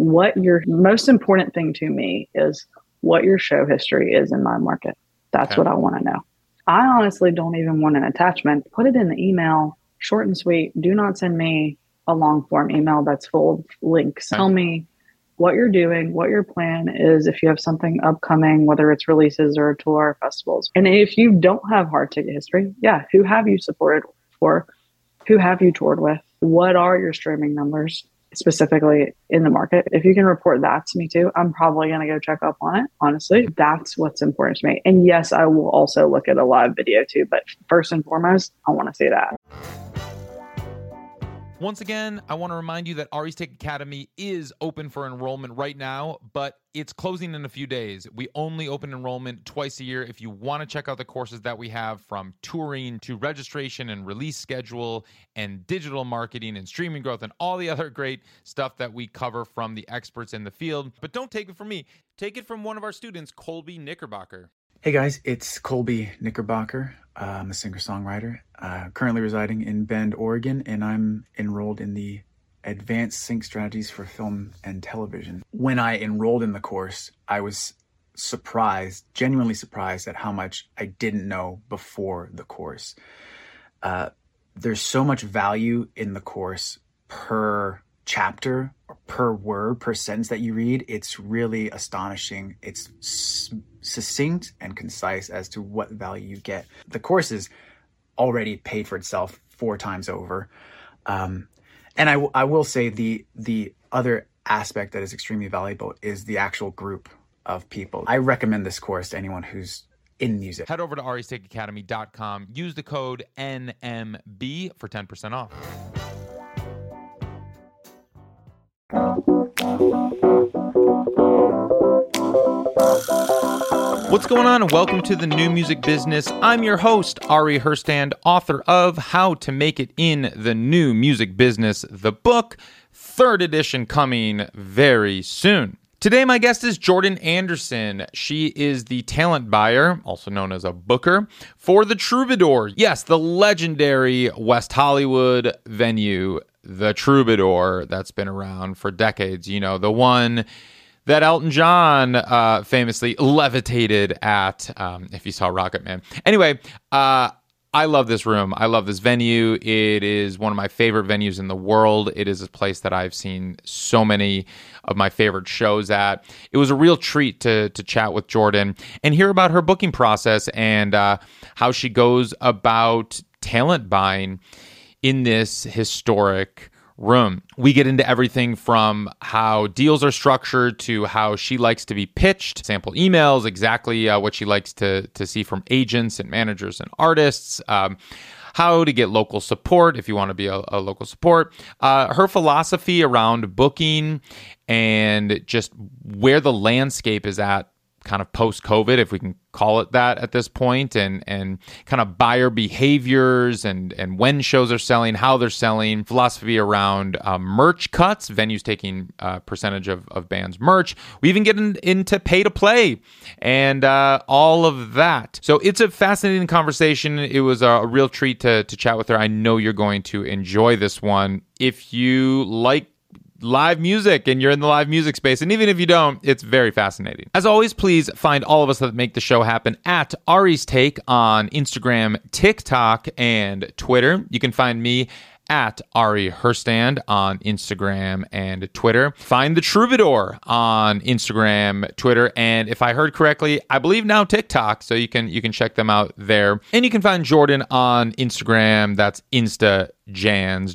what your most important thing to me is what your show history is in my market. That's what I want to know. I honestly don't even want an attachment. Put it in the email, short and sweet. Do not send me a long form email that's full of links. Tell me what you're doing, what your plan is, if you have something upcoming, whether it's releases or a tour or festivals. And if you don't have hard ticket history, who have you supported for? Who have you toured with? What are your streaming numbers specifically in the market? If you can report that to me too, I'm probably going to go check up on it. Honestly, that's what's important to me. And yes, I will also look at a live video too, but first and foremost, I want to see that. Once again, I want to remind you that Ari's Take Academy is open for enrollment right now, but it's closing in a few days. We only open enrollment twice a year. If you want to check out the courses that we have, from touring to registration and release schedule and digital marketing and streaming growth and all the other great stuff that we cover from the experts in the field. But don't take it from me. Take it from one of our students, Colby Knickerbocker. Hey guys, it's Colby Knickerbocker. I'm a singer-songwriter, currently residing in Bend, Oregon, and I'm enrolled in the Advanced Sync Strategies for Film and Television. When I enrolled in the course, I was surprised, genuinely surprised at how much I didn't know before the course. There's so much value in the course per chapter or per word, per sentence that you read. It's really astonishing. It's succinct and concise as to what value you get. The course is already paid for itself 4 times over. And I will say the other aspect that is extremely valuable is the actual group of people. I recommend this course to anyone who's in music. Head over to aristakeacademy.com. Use the code NMB for 10% off. What's going on? Welcome to the New Music Business. I'm your host, Ari Herstand, author of How to Make It in the New Music Business, the book, 3rd edition coming very soon. Today, my guest is Jordan Anderson. She is the talent buyer, also known as a booker, for the Troubadour. Yes, the legendary West Hollywood venue, the Troubadour, that's been around for decades. You know, the one that Elton John famously levitated at, if you saw Rocket Man. Anyway, I love this room. I love this venue. It is one of my favorite venues in the world. It is a place that I've seen so many of my favorite shows at. It was a real treat to chat with Jordan and hear about her booking process and how she goes about talent buying in this historic room. We get into everything from how deals are structured to how she likes to be pitched, sample emails, exactly what she likes to see from agents and managers and artists, how to get local support if you want to be a local support, her philosophy around booking, and just where the landscape is at kind of post-COVID, if we can call it that at this point, and kind of buyer behaviors and when shows are selling, how they're selling, philosophy around merch cuts, venues taking percentage of bands' merch. We even get into pay-to-play and all of that. So it's a fascinating conversation. It was a real treat to chat with her. I know you're going to enjoy this one. If you like live music and you're in the live music space, and even if you don't, it's very fascinating. As always, please find all of us that make the show happen at Ari's Take on Instagram, TikTok, and Twitter. You can find me at Ari Herstand on Instagram and Twitter. Find the Troubadour on Instagram, Twitter, and if I heard correctly, I believe now TikTok, so you can check them out there. And you can find Jordan on Instagram. That's InstaJands,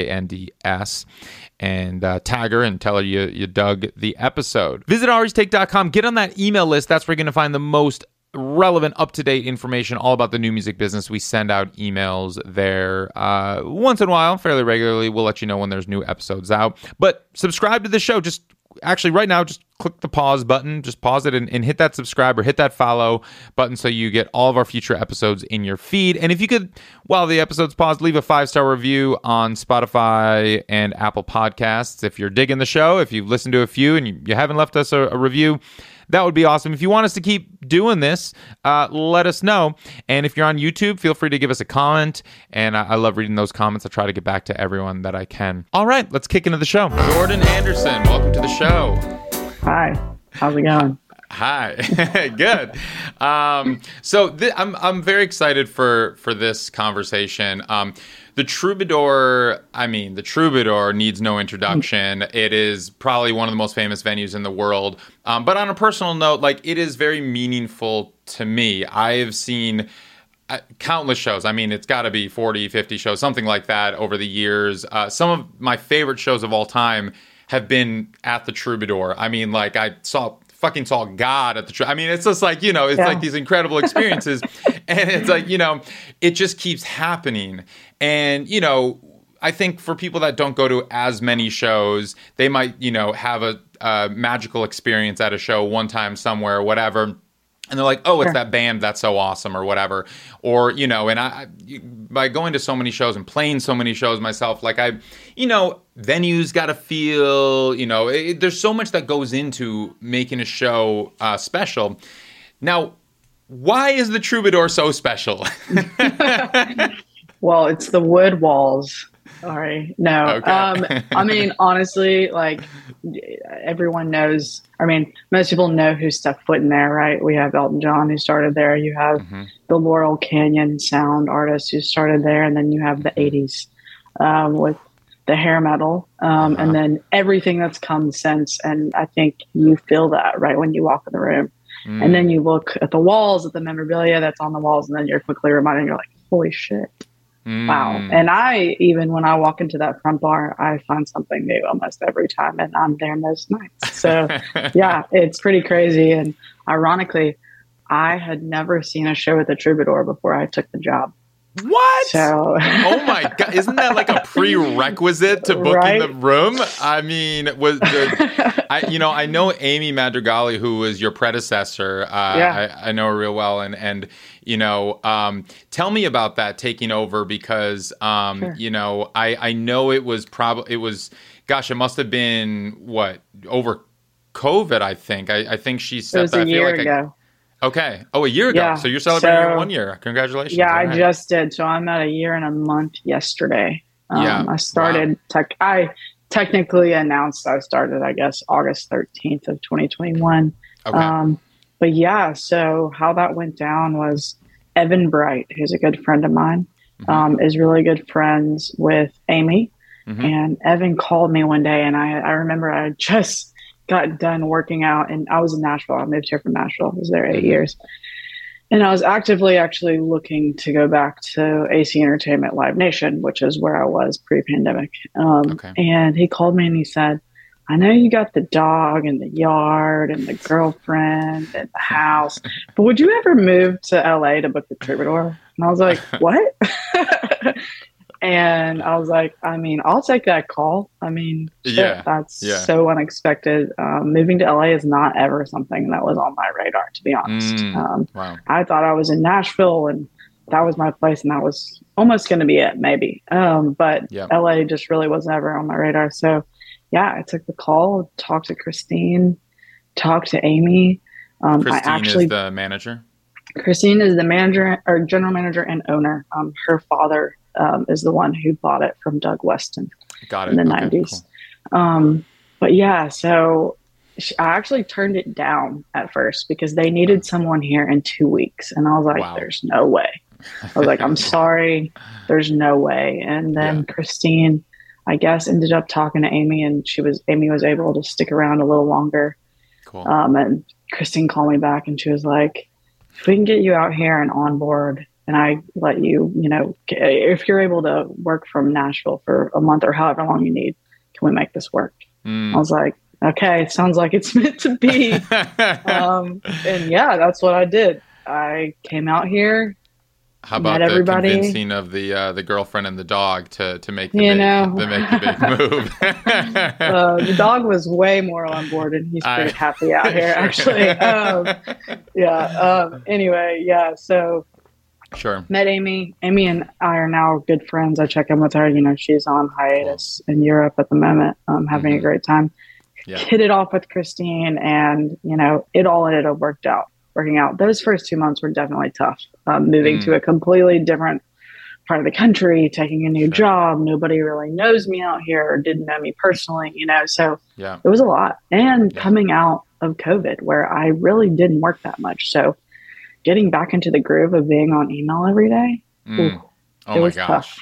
Jands. And tag her and tell her you dug the episode. Visit aristake.com. Get on that email list. That's where you're going to find the most relevant, up-to-date information all about the new music business. We send out emails there once in a while, fairly regularly. We'll let you know when there's new episodes out. But subscribe to the show. Just actually right now, just click the pause button, just pause it and hit that subscribe or hit that follow button so you get all of our future episodes in your feed. And if you could, while the episode's paused, leave a 5-star review on Spotify and Apple Podcasts. If you're digging the show, if you've listened to a few and you haven't left us a review, that would be awesome. If you want us to keep doing this, let us know. And if you're on YouTube, feel free to give us a comment. And I love reading those comments. I try to get back to everyone that I can. All right, let's kick into the show. Jordan Anderson, welcome to the show. Hi, how's it going? Hi, good. I'm very excited for this conversation. The Troubadour needs no introduction. It is probably one of the most famous venues in the world. But on a personal note, like, it is very meaningful to me. I have seen countless shows. I mean, it's got to be 40, 50 shows, something like that over the years. Some of my favorite shows of all time have been at the Troubadour. I mean, like, I saw God at the I mean, it's just like, it's like these incredible experiences. And it's like, it just keeps happening. And, I think for people that don't go to as many shows, they might, have a magical experience at a show one time somewhere, whatever. And they're like, oh, it's that band that's so awesome or whatever. Or, and I, by going to so many shows and playing so many shows myself, like venues got to feel, there's so much that goes into making a show special. Now, why is the Troubadour so special? Well, it's the wood walls. Sorry. No. Okay. I mean, honestly, like, everyone knows. I mean, most people know who stepped foot in there, right? We have Elton John who started there. You have the Laurel Canyon sound artist who started there. And then you have the 80s with the hair metal. And then everything that's come since. And I think you feel that right when you walk in the room. And then you look at the walls, at the memorabilia that's on the walls. And then you're quickly reminded, you're like, holy shit. Wow. And even when I walk into that front bar, I find something new almost every time, and I'm there most nights. So yeah, it's pretty crazy. And ironically, I had never seen a show at the Troubadour before I took the job. What? So, oh my God. Isn't that like a prerequisite to booking the room? I mean, I know Amy Madrigali, who was your predecessor. I know her real well. And tell me about that taking over, because, I know it was it must have been over COVID, I think. I think she said it was a year ago. Okay. Oh, a year ago. Yeah. So you're celebrating your 1 year. Congratulations. Yeah, right. I just did. So I'm at a year and a month yesterday. I started I technically announced I started, I guess, August 13th of 2021. Okay. But yeah, so how that went down was Evan Bright, who's a good friend of mine, is really good friends with Amy. And Evan called me one day, and I remember I just got done working out, and I was in Nashville. I moved here from Nashville. I was there 8 years. And I was actively actually looking to go back to AC Entertainment Live Nation, which is where I was pre-pandemic. And he called me and he said, I know you got the dog and the yard and the girlfriend and the house, but would you ever move to LA to book the Troubadour? And I was like, what? And I was like, I mean, I'll take that call. I mean, that's so unexpected. Moving to LA is not ever something that was on my radar, to be honest. Wow. I thought I was in Nashville and that was my place, and that was almost going to be it, maybe. But LA just really was never on my radar. So yeah, I took the call, talked to Christine, talked to Amy. Christine is the manager? Christine is the manager or general manager and owner. Her father is the one who bought it from Doug Weston in the 90s. Cool. But yeah, so I actually turned it down at first because they needed someone here in 2 weeks. And I was like, there's no way. I was like, I'm sorry, there's no way. And then Christine, I guess, ended up talking to Amy, and Amy was able to stick around a little longer. Cool. And Christine called me back and she was like, if we can get you out here and on board, and I let you, if you're able to work from Nashville for a month or however long you need, can we make this work? I was like, okay, it sounds like it's meant to be. And yeah, that's what I did. I came out here. How about met the everybody. convincing of the girlfriend and the dog to make the big move? The dog was way more on board, and he's pretty happy out here, actually. Anyway, yeah. So sure. met Amy. Amy and I are now good friends. I check in with her. She's on hiatus in Europe at the moment, having a great time. Yeah. Hit it off with Christine, and it all ended up working out. Those first 2 months were definitely tough. Moving to a completely different part of the country, taking a new job. Nobody really knows me out here or didn't know me personally, so it was a lot. And coming out of COVID, where I really didn't work that much. So getting back into the groove of being on email every day, oh my gosh.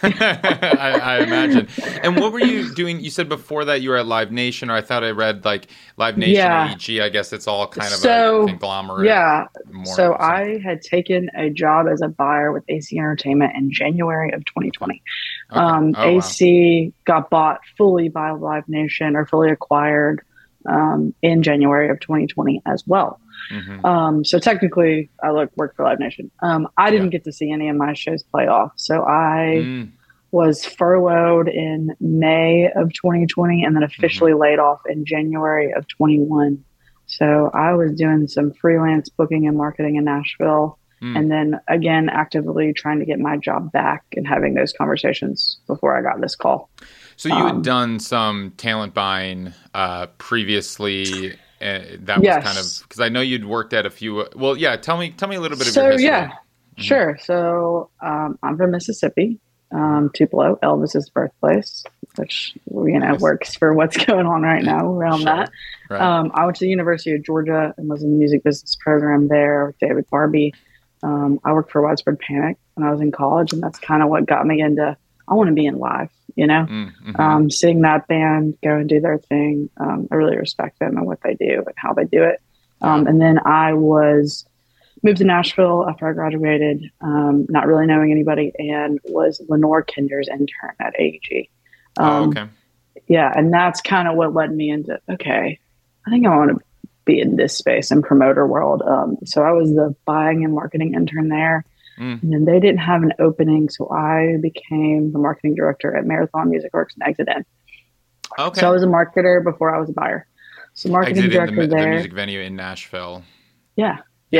I imagine. And what were you doing? You said before that you were at Live Nation, or I thought I read like Live Nation, AEG. I guess it's all kind of a conglomerate. Yeah. So I had taken a job as a buyer with AC Entertainment in January of 2020. Okay. AC got bought fully by Live Nation, or fully acquired in January of 2020 as well. So technically I worked for Live Nation. I didn't get to see any of my shows play off. So I was furloughed in May of 2020 and then officially laid off in January of 21. So I was doing some freelance booking and marketing in Nashville. And then again, actively trying to get my job back and having those conversations before I got this call. So you had done some talent buying previously. That was kind of, because I know you'd worked at a few. Well, yeah. Tell me a little bit of your history. Sure. So I'm from Mississippi, Tupelo, Elvis's birthplace, which works for what's going on right now around that. Right. I went to the University of Georgia and was in the music business program there with David Barbie. I worked for Widespread Panic when I was in college, and that's kind of what got me into. I want to be in live, seeing that band go and do their thing. I really respect them and what they do and how they do it. And then I moved to Nashville after I graduated, not really knowing anybody, and was Lenore Kinder's intern at AEG. Okay. Yeah. And that's kind of what led me into, okay, I think I want to be in this space and promoter world. So I was the buying and marketing intern there. And then they didn't have an opening, so I became the marketing director at Marathon Music Works and Exit In. Okay. So I was a marketer before I was a buyer. So marketing director there. The music venue in Nashville. Yeah.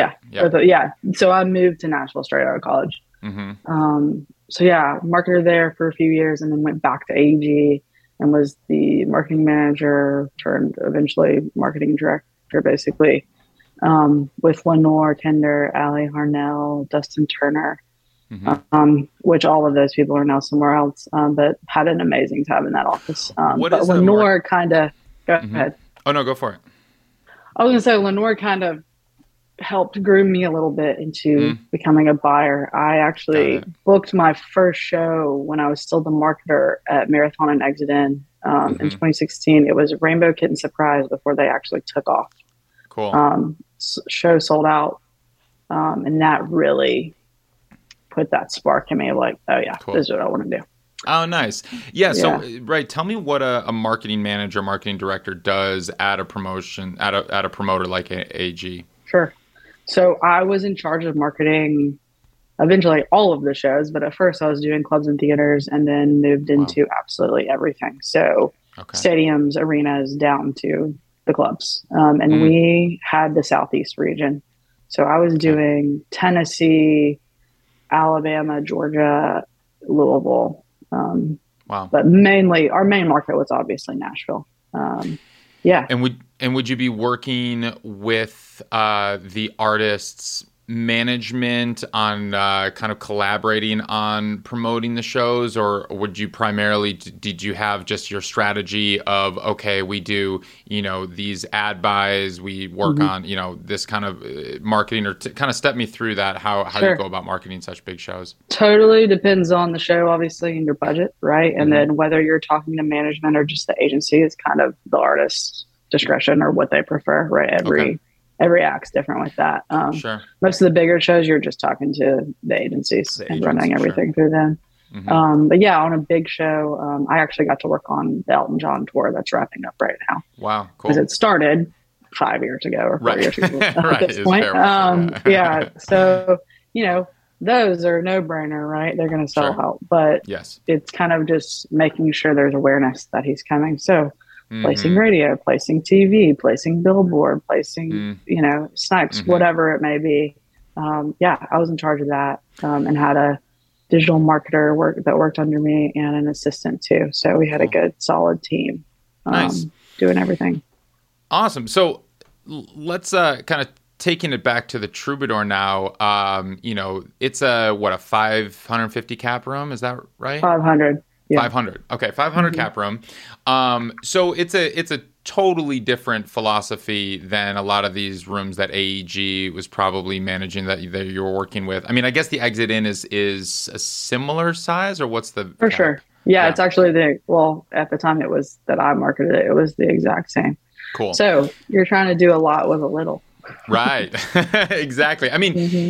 So I moved to Nashville straight out of college. Marketer there for a few years, and then went back to AEG and was the marketing manager turned eventually marketing director, basically. With Lenore Kinder, Allie Harnell, Dustin Turner, which all of those people are now somewhere else, but had an amazing time in that office. But Lenore kind of, go ahead. Oh, no, go for it. I was going to say, Lenore kind of helped groom me a little bit into becoming a buyer. I actually booked my first show when I was still the marketer at Marathon and Exit In 2016. It was Rainbow Kitten Surprise before they actually took off. Cool. Show sold out, and that really put that spark in me of like, oh yeah, this is what I want to do. Oh, nice. Yeah. So, right. Tell me what a marketing manager, marketing director does at a promotion, at a promoter like AEG. Sure. So I was in charge of marketing eventually all of the shows, but at first I was doing clubs and theaters, and then moved into absolutely everything. So stadiums, arenas, down to the clubs. And we had the Southeast region. So I was doing Tennessee, Alabama, Georgia, Louisville. But mainly our main market was obviously Nashville. And would you be working with the artists' management on kind of collaborating on promoting the shows, or would you primarily, did you have just your strategy of, okay, we do, these ad buys, we work on, this kind of marketing, or kind of step me through that, how you go about marketing such big shows? Totally depends on the show, obviously, and your budget, right? And then whether you're talking to management or just the agency is kind of the artist's discretion or what they prefer, right? Every act's different with that. Most of the bigger shows, you're just talking to the agencies and running everything through them. But yeah, on a big show, I actually got to work on the Elton John tour that's wrapping up right now. Wow, cool. Because it started 5 years ago or 4 years ago at this point. So, those are no brainer, right? They're going to sell Sure. out, but Yes. it's kind of just making sure there's awareness that he's coming. So placing Mm-hmm. radio, placing TV, placing billboard, placing, Mm. snipes, Mm-hmm. whatever it may be. Yeah, I was in charge of that, and had a digital marketer that worked under me and an assistant too. So we had a Cool. good, solid team Nice. doing everything. Awesome. So let's kind of taking it back to the Troubadour now. It's a 550 cap room. Is that right? 500. Yeah. 500. Okay, 500 cap room. So it's a totally different philosophy than a lot of these rooms that AEG was probably managing that you were working with. I mean, I guess the exit in is a similar size, or what's the For cap? sure. Yeah, it's actually at the time it was that I marketed it, it was the exact same. Cool. So you're trying to do a lot with a little. Right. Exactly. I mean,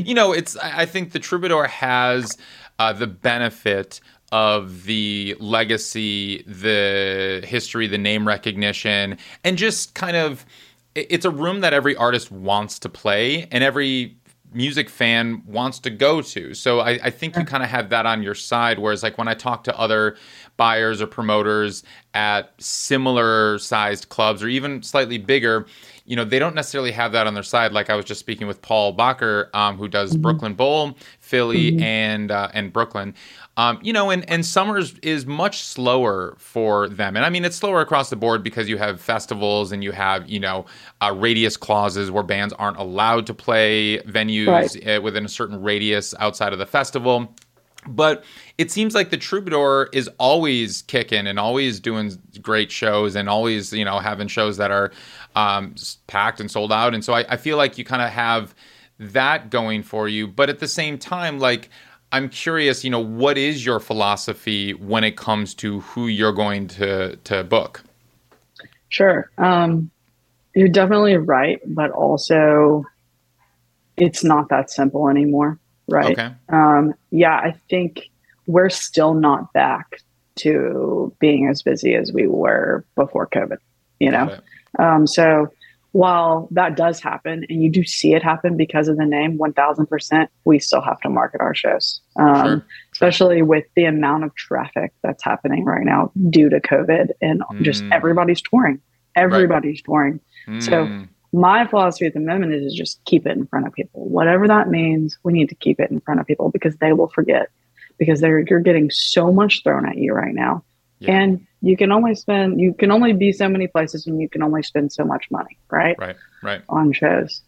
I think the Troubadour has the benefit of the legacy, the history, the name recognition, and just kind of, it's a room that every artist wants to play and every music fan wants to go to. So I think you kind of have that on your side. Whereas like when I talk to other buyers or promoters at similar sized clubs or even slightly bigger, they don't necessarily have that on their side. Like I was just speaking with Paul Bacher, who does Brooklyn Bowl, Philly, and Brooklyn. And Summers is much slower for them. And I mean, it's slower across the board because you have festivals and you have, radius clauses where bands aren't allowed to play venues within a certain radius outside of the festival. But it seems like the Troubadour is always kicking and always doing great shows and always, having shows that are packed and sold out. And so I feel like you kind of have that going for you. But at the same time, like, I'm curious, what is your philosophy when it comes to who you're going to book? Sure. You're definitely right, but also it's not that simple anymore. Right. Okay. I think we're still not back to being as busy as we were before COVID, So while that does happen and you do see it happen because of the name 1000%, we still have to market our shows, especially with the amount of traffic that's happening right now due to COVID and just everybody's touring. Touring. So my philosophy at the moment is just keep it in front of people. Whatever that means, we need to keep it in front of people because they will forget because you're getting so much thrown at you right now. Yeah. And you can only be so many places and you can only spend so much money, right? Right. On shows.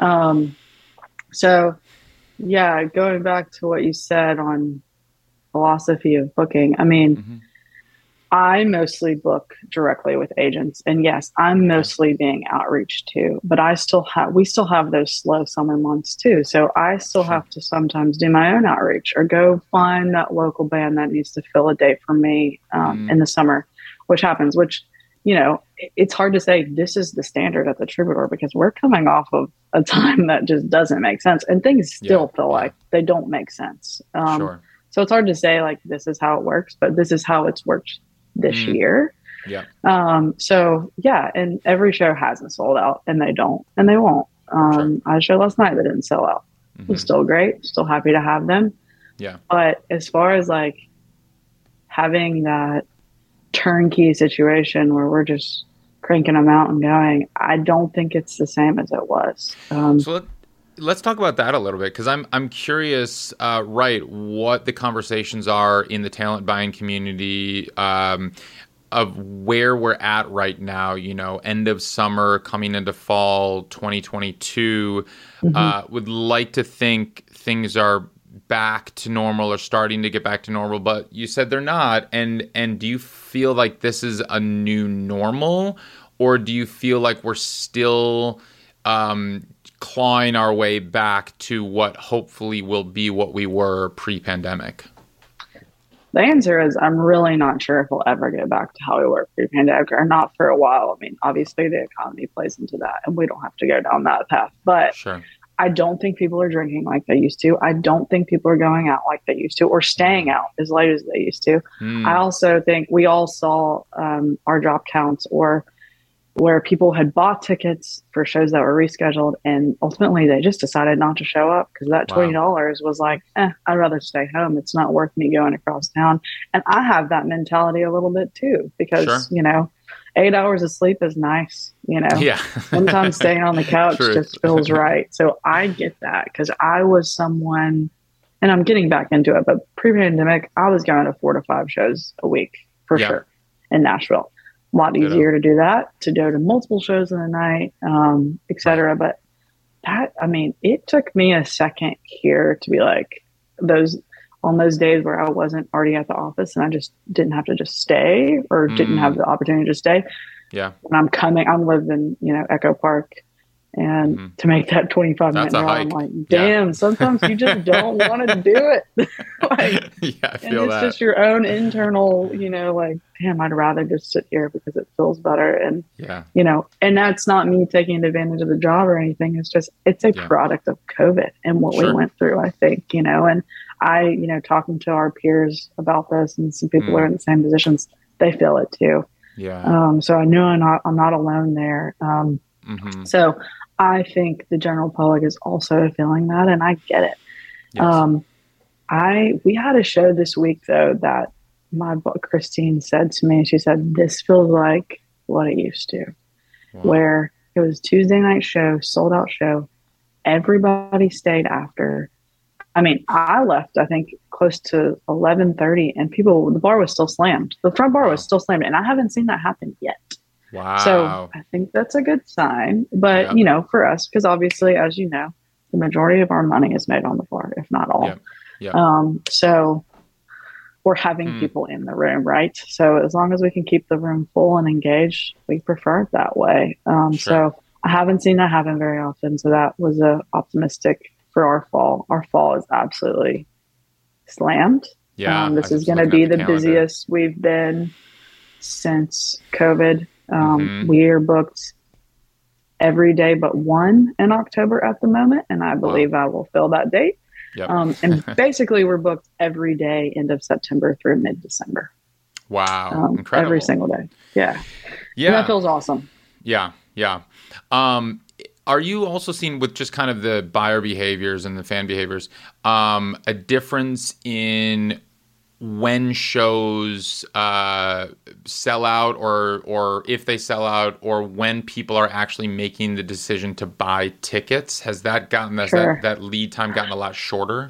So yeah, going back to what you said on philosophy of booking, I mean, I mostly book directly with agents, and yes, I'm mostly being outreach too, but we still have those slow summer months too. So I still have to sometimes do my own outreach or go find that local band that needs to fill a date for me in the summer, which happens, it's hard to say this is the standard at the Troubadour because we're coming off of a time that just doesn't make sense and things still feel like they don't make sense. So it's hard to say like, this is how it works, but this is how it's worked this year. Yeah. And every show hasn't sold out and they don't, and they won't. I had a show last night that didn't sell out. It was still great. Still happy to have them. Yeah. But as far as like having that turnkey situation where we're just cranking them out and going, I don't think it's the same as it was. So let's talk about that a little bit because I'm curious, what the conversations are in the talent buying community of where we're at right now. End of summer, coming into fall 2022. Would like to think things are back to normal or starting to get back to normal, but you said they're not. And do you feel like this is a new normal, or do you feel like we're still clawing our way back to what hopefully will be what we were pre-pandemic? The answer is I'm really not sure if we'll ever get back to how we were pre-pandemic or not for a while. I mean, obviously the economy plays into that and we don't have to go down that path, but I don't think people are drinking like they used to. I don't think people are going out like they used to or staying out as late as they used to. I also think we all saw our drop counts or where people had bought tickets for shows that were rescheduled, and ultimately they just decided not to show up because that $20 was like, I'd rather stay home. It's not worth me going across town. And I have that mentality a little bit too, because, 8 hours of sleep is nice. Yeah. Sometimes staying on the couch just feels right. So I get that, because I was someone, and I'm getting back into it, but pre-pandemic, I was going to 4 to 5 shows a week for sure in Nashville. A lot easier to do that, to go to multiple shows in the night, et cetera. But it took me a second here to be like, on those days where I wasn't already at the office and I just didn't have to just stay, or didn't have the opportunity to stay. Yeah. When I'm living, Echo Park, and to make that 25-minute drive, I'm like, damn, sometimes you just don't want to do it. I feel and it's just your own internal, like, damn, I'd rather just sit here because it feels better. And, and that's not me taking advantage of the job or anything. It's a product of COVID and what we went through, I think, and I, talking to our peers about this, and some people are in the same positions, they feel it too. Yeah. So I know I'm not alone there. So I think the general public is also feeling that, and I get it. Yes. We had a show this week though that my book Christine said to me. She said, "This feels like what it used to," where it was Tuesday night show, sold out show. Everybody stayed after. I mean, I left, I think, close to 11:30, and the bar was still slammed. The front bar was still slammed, and I haven't seen that happen yet. Wow. So I think that's a good sign. But, for us, because obviously, as you know, the majority of our money is made on the bar, if not all. So we're having people in the room, right? So as long as we can keep the room full and engaged, we prefer it that way. So I haven't seen that happen very often. So that was optimistic for our fall. Our fall is absolutely slammed. Yeah. This is going to be the busiest we've been since COVID. We are booked every day but one in October at the moment, and I believe I will fill that date. And basically we're booked every day end of September through mid-December. Wow. Incredible. Every single day. Yeah. Yeah. And that feels awesome. Yeah. Are you also seeing, with just kind of the buyer behaviors and the fan behaviors, a difference in when shows sell out, or if they sell out, or when people are actually making the decision to buy tickets? Has that that lead time gotten a lot shorter?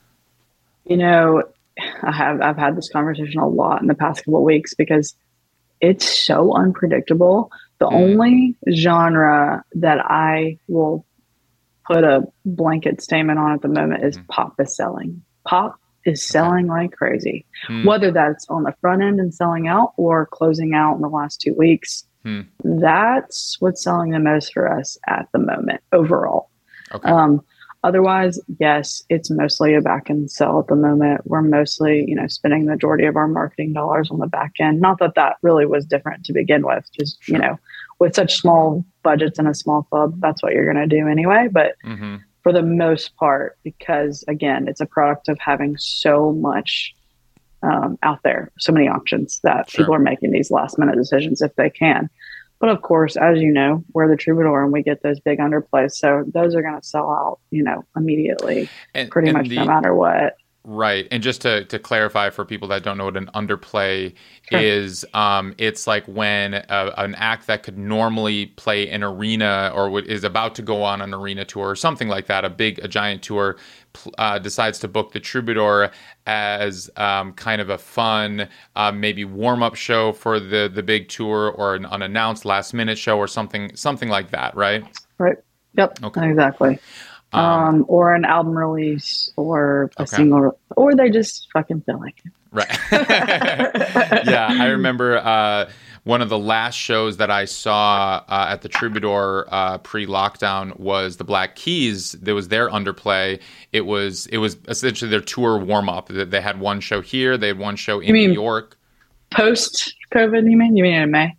I've had this conversation a lot in the past couple of weeks, because it's so unpredictable. The only genre that I will put a blanket statement on at the moment is pop is selling. Pop is selling like crazy, whether that's on the front end and selling out, or closing out in the last 2 weeks. That's what's selling the most for us at the moment overall. Otherwise, yes, it's mostly a back end sell at the moment. We're mostly, spending the majority of our marketing dollars on the back end. Not that really was different to begin with, just, with such small budgets and a small club, that's what you're going to do anyway. But for the most part, because again, it's a product of having so much out there, so many options, that people are making these last minute decisions if they can. But of course, as you know, we're the Troubadour and we get those big underplays. So those are going to sell out, immediately, pretty much no matter what. Right. And just to clarify for people that don't know what an underplay is, it's like when an act that could normally play an arena, or is about to go on an arena tour or something like that, a giant tour, decides to book the Troubadour as kind of a fun, maybe warm-up show for the big tour, or an unannounced last-minute show, or something like that, right? Right. Yep. Okay. Exactly. Or an album release, or a single, or they just fucking feel like it. Right. Yeah, I remember one of the last shows that I saw at the Troubadour pre-lockdown was the Black Keys. There was their underplay. It was essentially their tour warm-up. They had one show here. They had one show in New York. Post-COVID, you mean? You mean in May?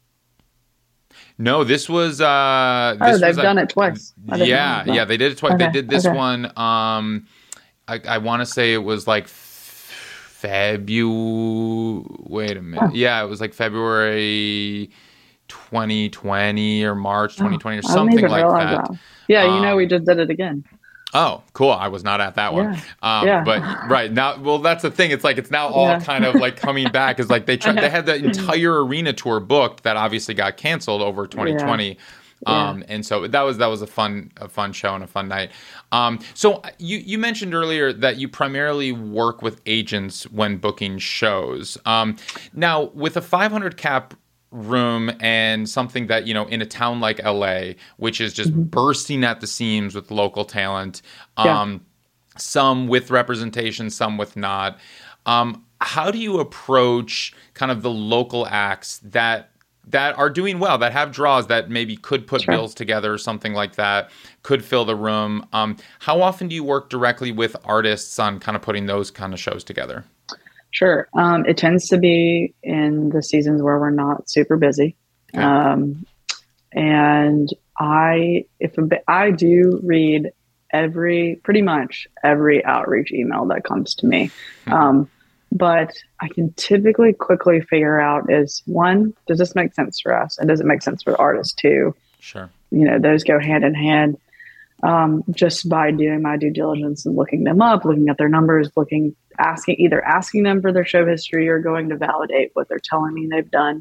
No, this was. They've done it twice. Yeah, they did it twice. Okay, they did this one. I want to say it was like February. Wait a minute. Yeah, it was like February 2020 or March Oh, 2020 or I didn't something even like realize that. that. Yeah, we just did it again. Oh, cool. I was not at that one. Yeah. But right now, well, that's the thing. It's like, it's now all Yeah. kind of like coming back. Is like they had the entire arena tour booked that obviously got canceled over 2020. And so that was a fun show and a fun night. So you mentioned earlier that you primarily work with agents when booking shows. Now with a 500 cap room and something that, in a town like LA, which is just bursting at the seams with local talent, some with representation, some with not. How do you approach kind of the local acts that are doing well, that have draws, that maybe could put bills together or something like that, could fill the room? How often do you work directly with artists on kind of putting those kind of shows together? Sure. It tends to be in the seasons where we're not super busy. Okay. And I do read pretty much every outreach email that comes to me. But I can typically quickly figure out is, one, does this make sense for us? And does it make sense for the artist too? Sure. Those go hand in hand. Just by doing my due diligence and looking them up, looking at their numbers, either asking them for their show history or going to validate what they're telling me they've done.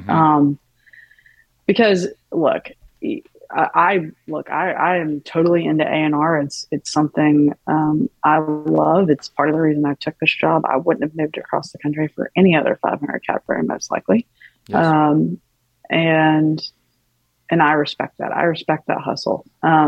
Because look, I am totally into A&R. It's something I love. It's part of the reason I took this job. I wouldn't have moved across the country for any other 500 cap room, most likely. Yes. And I respect that. I respect that hustle.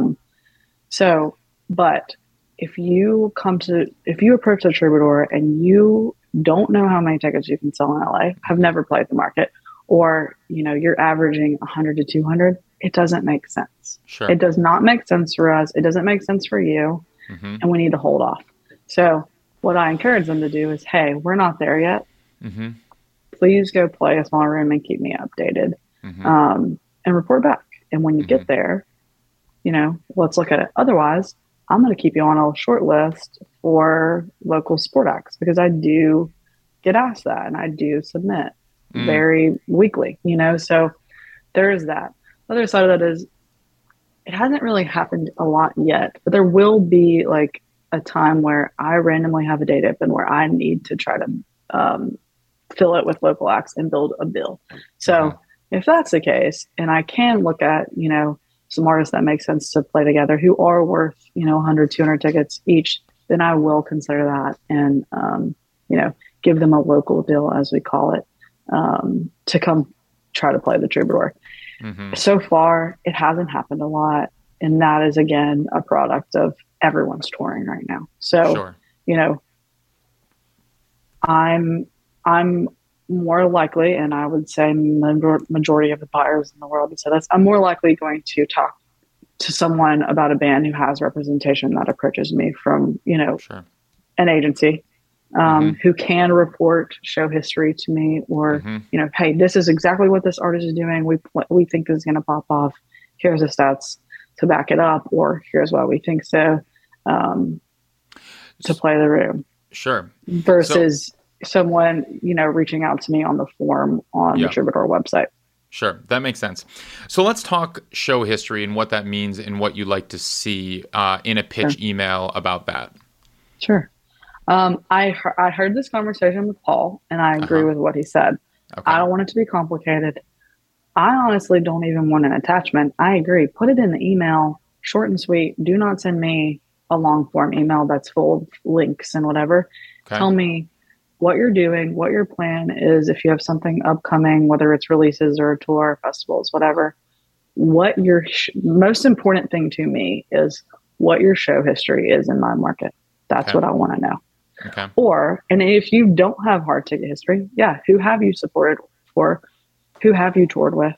But if you approach the Troubadour and you don't know how many tickets you can sell in LA, have never played the market, or, you're averaging 100 to 200, it doesn't make sense. Sure. It does not make sense for us. It doesn't make sense for you. And we need to hold off. So what I encourage them to do is, hey, we're not there yet. Please go play a small room and keep me updated, and report back. And when you get there, let's look at it. Otherwise, I'm going to keep you on a short list for local sport acts, because I do get asked that and I do submit very weekly, so there is that. The other side of that is, it hasn't really happened a lot yet, but there will be like a time where I randomly have a date open where I need to try to fill it with local acts and build a bill. So if that's the case, and I can look at, some artists that make sense to play together who are worth, 100, 200 tickets each, then I will consider that and, give them a local deal, as we call it, to come try to play the Troubadour. So far, it hasn't happened a lot. And that is, again, a product of everyone's touring right now. So, I'm more likely, and I would say the majority of the buyers in the world would say this, I'm more likely going to talk to someone about a band who has representation that approaches me from, an agency, who can report show history to me, or, hey, this is exactly what this artist is doing. We think this is going to pop off. Here's the stats to back it up, or here's why we think so, to play the room. Sure. Versus someone, reaching out to me on the form on the Troubadour website. Sure. That makes sense. So let's talk show history and what that means and what you'd like to see in a pitch email about that. Sure. I heard this conversation with Paul, and I agree with what he said. Okay. I don't want it to be complicated. I honestly don't even want an attachment. I agree. Put it in the email, short and sweet. Do not send me a long form email that's full of links and whatever. Okay. Tell me what you're doing, what your plan is, if you have something upcoming, whether it's releases or a tour, festivals, whatever. What your most important thing to me is what your show history is in my market. That's what I want to know. Okay. And if you don't have hard ticket history, who have you supported for? Who have you toured with?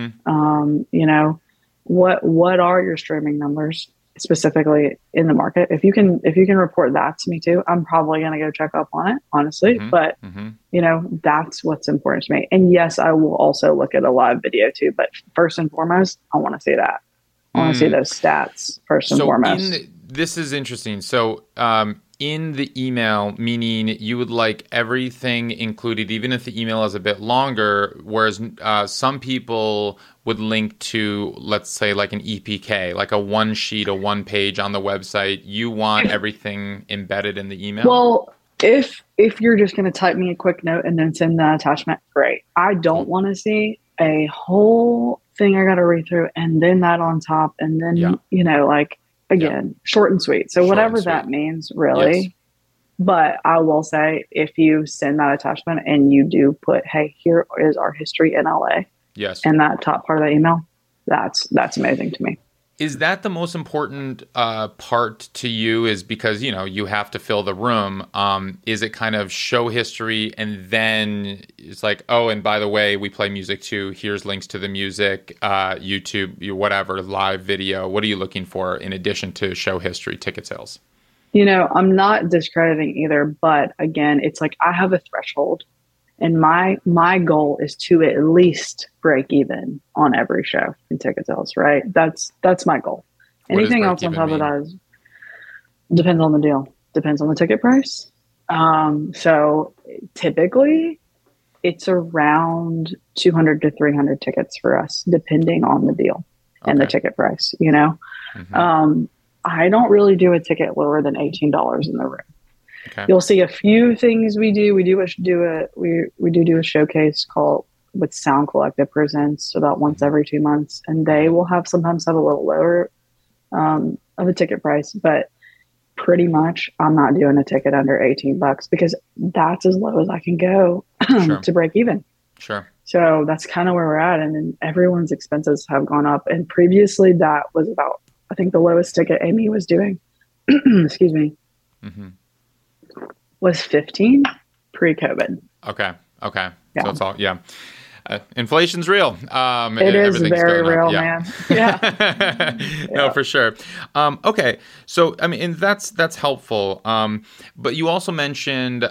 What are your streaming numbers specifically in the market? If you can report that to me too, I'm probably going to go check up on it, honestly. But that's what's important to me. And yes, I will also look at a live video too. But first and foremost, I want to see that. I want to see those stats first and foremost. This is interesting. So in the email, meaning you would like everything included, even if the email is a bit longer, whereas some people would link to, let's say, like an EPK, like a one sheet, a one page on the website. You want everything embedded in the email? Well, if you're just going to type me a quick note and then send the attachment, great. I don't want to see a whole thing I got to read through and then that on top and then, like, again, short and sweet. So whatever that means, really. Yes. But I will say, if you send that attachment and you do put, hey, here is our history in LA. Yes. And that top part of the email, that's amazing to me. Is that the most important part to you? Is because, you have to fill the room. Is it kind of show history and then it's like, oh, and by the way, we play music too. Here's links to the music, YouTube, whatever, live video. What are you looking for in addition to show history, ticket sales? I'm not discrediting either, but again, it's like I have a threshold. And my goal is to at least break even on every show in ticket sales, right? That's my goal. Anything else on top of that depends on the deal, depends on the ticket price. So typically it's around 200 to 300 tickets for us, depending on the deal and the ticket price, Mm-hmm. I don't really do a ticket lower than $18 in the room. Okay. You'll see a few things we do. We do a showcase called with Sound Collective Presents about once every 2 months, and they will sometimes have a little lower of a ticket price, but pretty much I'm not doing a ticket under $18 because that's as low as I can go to break even. Sure. So that's kind of where we're at, and then everyone's expenses have gone up. And previously, that was about, I think, the lowest ticket Amy was doing. Excuse me. Mm-hmm. Was 15 pre-COVID. Okay. Yeah. So it's all, inflation's real. It is very real, man. Yeah. No, for sure. Okay. So, I mean, and that's helpful. But you also mentioned,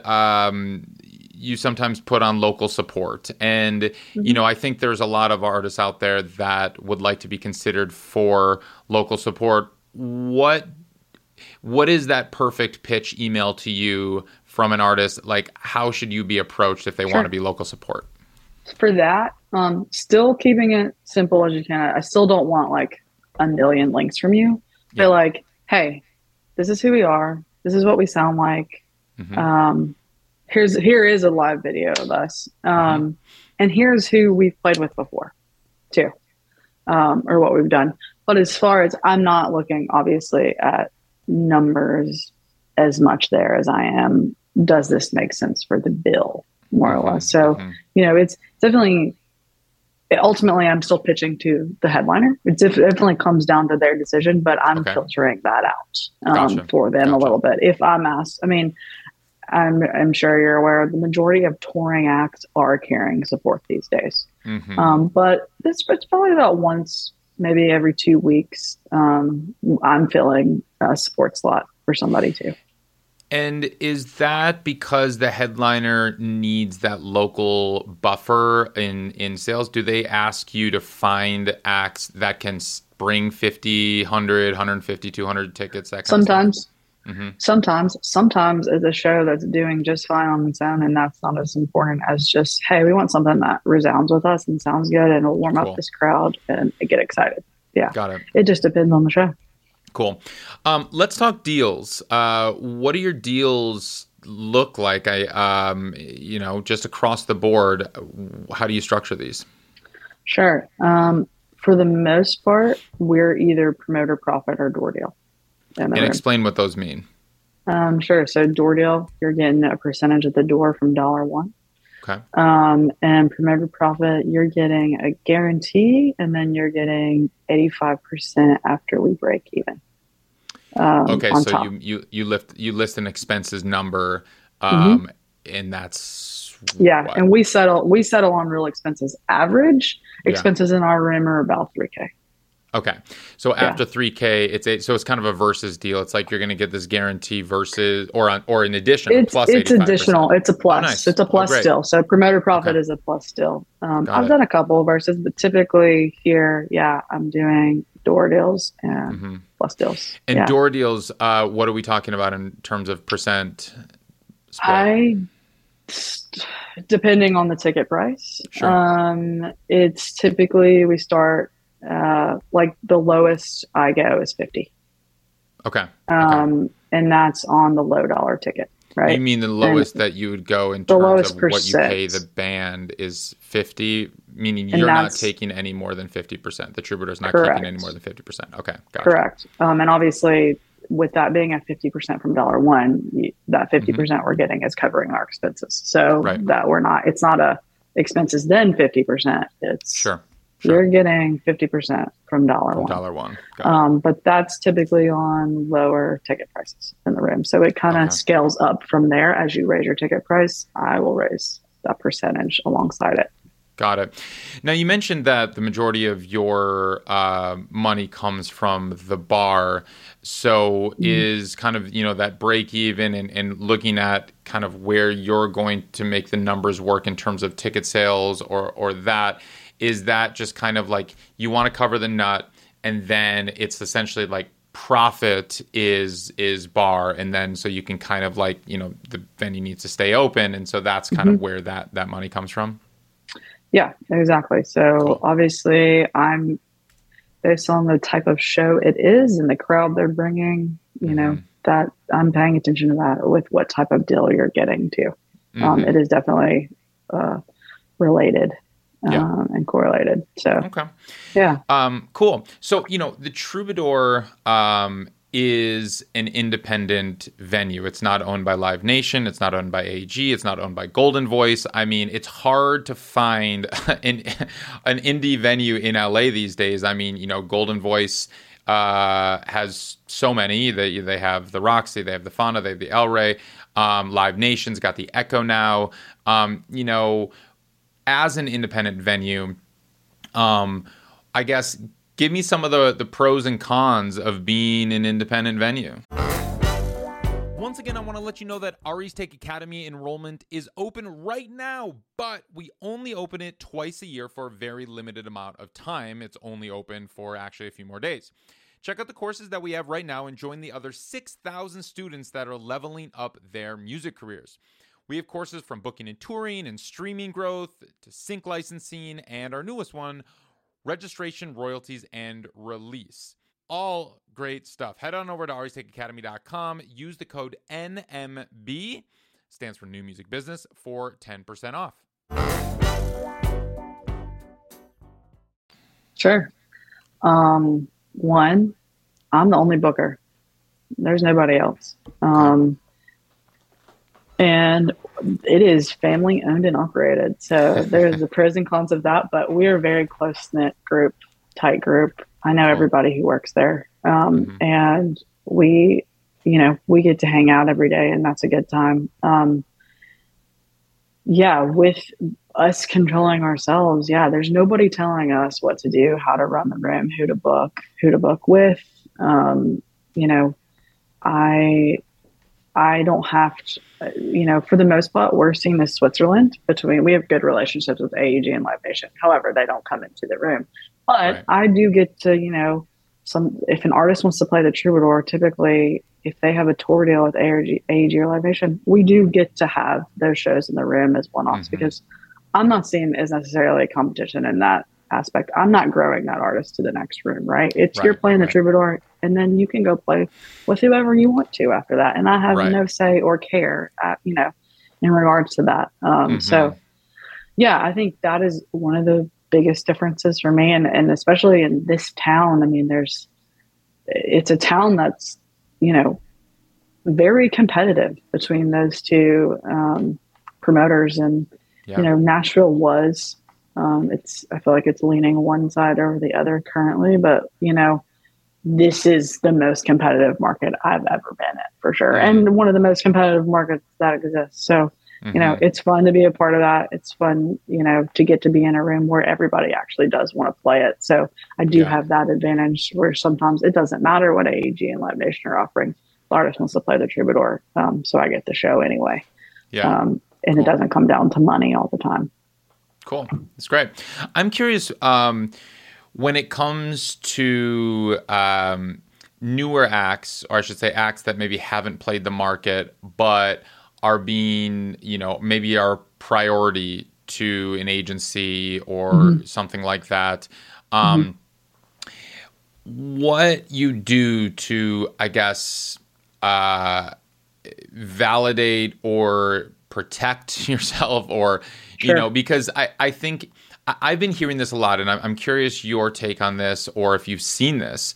you sometimes put on local support. And, mm-hmm. I think there's a lot of artists out there that would like to be considered for local support. What is that perfect pitch email to you from an artist? Like, how should you be approached if they want to be local support? For that, still keeping it simple as you can. I still don't want like a million links from you. Yeah. They're like, hey, this is who we are. This is what we sound like. Mm-hmm. Here is a live video of us. Mm-hmm. And here's who we've played with before too, or what we've done. But as far as, I'm not looking obviously at numbers as much there as I am, does this make sense for the bill, more or less? So, it's definitely, ultimately I'm still pitching to the headliner. It definitely comes down to their decision, but I'm filtering that out for them a little bit. If I'm asked, I mean, I'm sure you're aware the majority of touring acts are carrying support these days. Mm-hmm. But it's probably about once, maybe every 2 weeks, I'm filling a support slot for somebody too. And is that because the headliner needs that local buffer in sales? Do they ask you to find acts that can bring 50, 100, 150, 200 tickets? That kind Sometimes. Mm-hmm. Sometimes it's a show that's doing just fine on its own, and that's not as important as just, hey, we want something that resounds with us and sounds good and will warm up this crowd and get excited. Yeah. Got it. It just depends on the show. Cool. Let's talk deals. What do your deals look like? Just across the board, how do you structure these? Sure. For the most part, we're either promoter profit or door deal. And explain what those mean. Sure. So door deal, you're getting a percentage at the door from $1. Okay. And promoter profit, you're getting a guarantee, and then you're getting 85% after we break even. Okay, so top. you list an expenses number, and that's what? And we settle on real expenses. Average expenses in our room are about $3,000. Okay, so after $3,000, it's kind of a versus deal. It's like you're going to get this guarantee versus or in addition, plus 85%. It's additional. It's a plus. Oh, nice. It's a plus still. So promoter profit is a plus still. I've done a couple of versus, but typically here, I'm doing door deals and plus deals. And door deals, what are we talking about in terms of percent split? Depending on the ticket price. Sure. It's typically we start like the lowest I go is 50. Okay. And that's on the low dollar ticket, right? You mean the lowest that you would go in terms of what you pay the band is 50, meaning you're not taking any more than 50%. The Troubadour's not keeping any more than 50%. Okay, gotcha. Correct. And obviously, with that being at 50% from $1, that 50% we're getting is covering our expenses. So that it's not a expenses then 50%. It's sure. You're getting 50% from $1. But that's typically on lower ticket prices in the room. So it kind of scales up from there. As you raise your ticket price, I will raise that percentage alongside it. Got it. Now, you mentioned that the majority of your money comes from the bar. So is kind of, that break even and looking at kind of where you're going to make the numbers work in terms of ticket sales or that. Is that just kind of like you want to cover the nut and then it's essentially like profit is bar, and then so you can kind of like, the venue needs to stay open, and so that's kind of where that money comes from? Yeah, exactly. So obviously I'm based on the type of show it is and the crowd they're bringing, that I'm paying attention to that with what type of deal you're getting to. It is definitely related. And correlated. So, cool. So, the Troubadour is an independent venue. It's not owned by Live Nation. It's not owned by AEG. It's not owned by Golden Voice. I mean, it's hard to find an indie venue in LA these days. I mean, Golden Voice has so many. They have the Roxy, they have the Fauna, they have the El Rey. Live Nation's got the Echo now. As an independent venue, I guess, give me some of the pros and cons of being an independent venue. Once again, I want to let you know that Ari's Take Academy enrollment is open right now, but we only open it twice a year for a very limited amount of time. It's only open for actually a few more days. Check out the courses that we have right now and join the other 6,000 students that are leveling up their music careers. We have courses from booking and touring and streaming growth to sync licensing and our newest one, registration, royalties, and release. All great stuff. Head on over to aristakeacademy.com. Use the code NMB, stands for New Music Business, for 10% off. Sure. One, I'm the only booker. There's nobody else. And it is family owned and operated. So there's the pros and cons of that, but we're a very close-knit group, tight group. I know everybody who works there. And we get to hang out every day, and that's a good time. With us controlling ourselves, there's nobody telling us what to do, how to run the room, who to book with. I don't have to, for the most part, we're seeing this Switzerland we have good relationships with AEG and Live Nation. However, they don't come into the room. But I do get to, if an artist wants to play the Troubadour, typically if they have a tour deal with AEG or Live Nation, we do get to have those shows in the room as one-offs because I'm not seeing it as necessarily a competition in that aspect. I'm not growing that artist to the next room, right? You're playing the Troubadour, and then you can go play with whoever you want to after that. And I have no say or care, in regards to that. So, I think that is one of the biggest differences for me. And especially in this town, I mean, it's a town that's, very competitive between those two promoters. And, Nashville was, I feel like it's leaning one side over the other currently, but this is the most competitive market I've ever been in for sure. And one of the most competitive markets that exists. So, it's fun to be a part of that. It's fun, to get to be in a room where everybody actually does want to play it. So I do have that advantage where sometimes it doesn't matter what AEG and Live Nation are offering. The artist wants to play the Troubadour. So I get the show anyway. And it doesn't come down to money all the time. Cool. That's great. I'm curious, when it comes to newer acts, or I should say acts that maybe haven't played the market, but are being, maybe are priority to an agency or something like that. What you do to, I guess, validate or protect yourself, or, because I think I've been hearing this a lot, and I'm curious your take on this, or if you've seen this.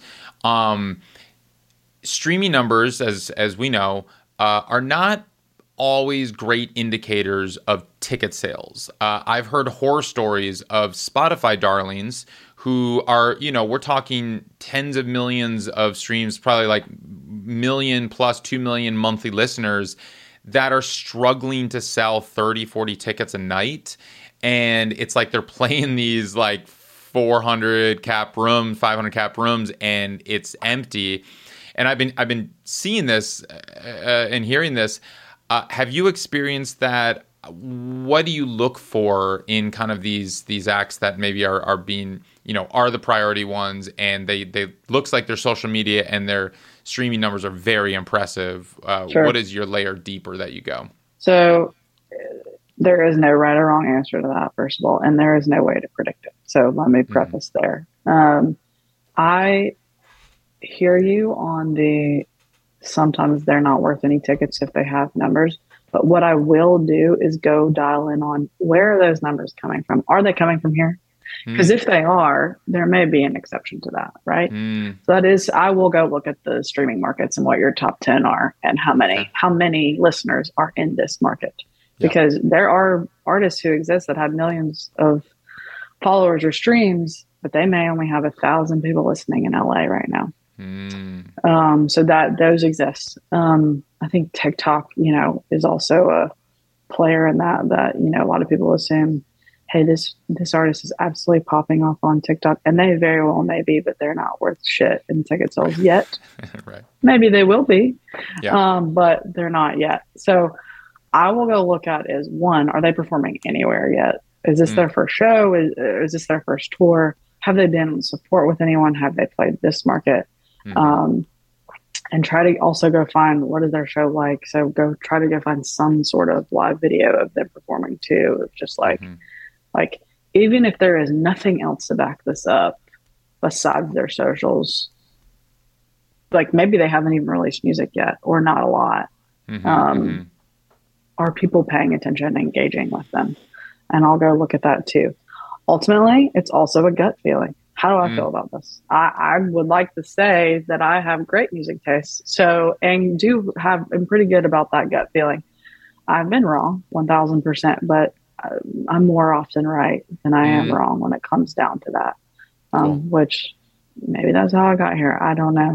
Streaming numbers, as we know, are not always great indicators of ticket sales. I've heard horror stories of Spotify darlings who are, we're talking tens of millions of streams, probably like million plus 2 million monthly listeners that are struggling to sell 30, 40 tickets a night. And it's like they're playing these like 400 cap rooms, 500 cap rooms, and it's empty. And I've been seeing this and hearing this. Have you experienced that? What do you look for in kind of these acts that maybe are being, are the priority ones, and they looks like their social media and their streaming numbers are very impressive? Sure. What is your layer deeper that you go? So there is no right or wrong answer to that, first of all, and there is no way to predict it. So let me preface there. I hear you on the sometimes they're not worth any tickets if they have numbers. But what I will do is go dial in on where are those numbers coming from? Are they coming from here? Because if they are, there may be an exception to that, right? So that is, I will go look at the streaming markets and what your top 10 are and how many listeners are in this market. Because there are artists who exist that have millions of followers or streams, but they may only have 1,000 people listening in LA right now. So that those exist. I think TikTok, is also a player in that, a lot of people assume, hey, this artist is absolutely popping off on TikTok, and they very well may be, but they're not worth shit in ticket sales yet. Right. Maybe they will be, but they're not yet. So I will go look at is, one, are they performing anywhere yet? Is this their first show? Is this their first tour? Have they been in support with anyone? Have they played this market? And try to also go find what is their show like. So try to go find some sort of live video of them performing too. Just like even if there is nothing else to back this up besides their socials, like maybe they haven't even released music yet or not a lot. Are people paying attention and engaging with them? And I'll go look at that too. Ultimately, it's also a gut feeling. How do I feel about this? I would like to say that I have great music taste. And I'm pretty good about that gut feeling. I've been wrong 1,000%, but I'm more often right than I am wrong when it comes down to that. Which maybe that's how I got here. I don't know.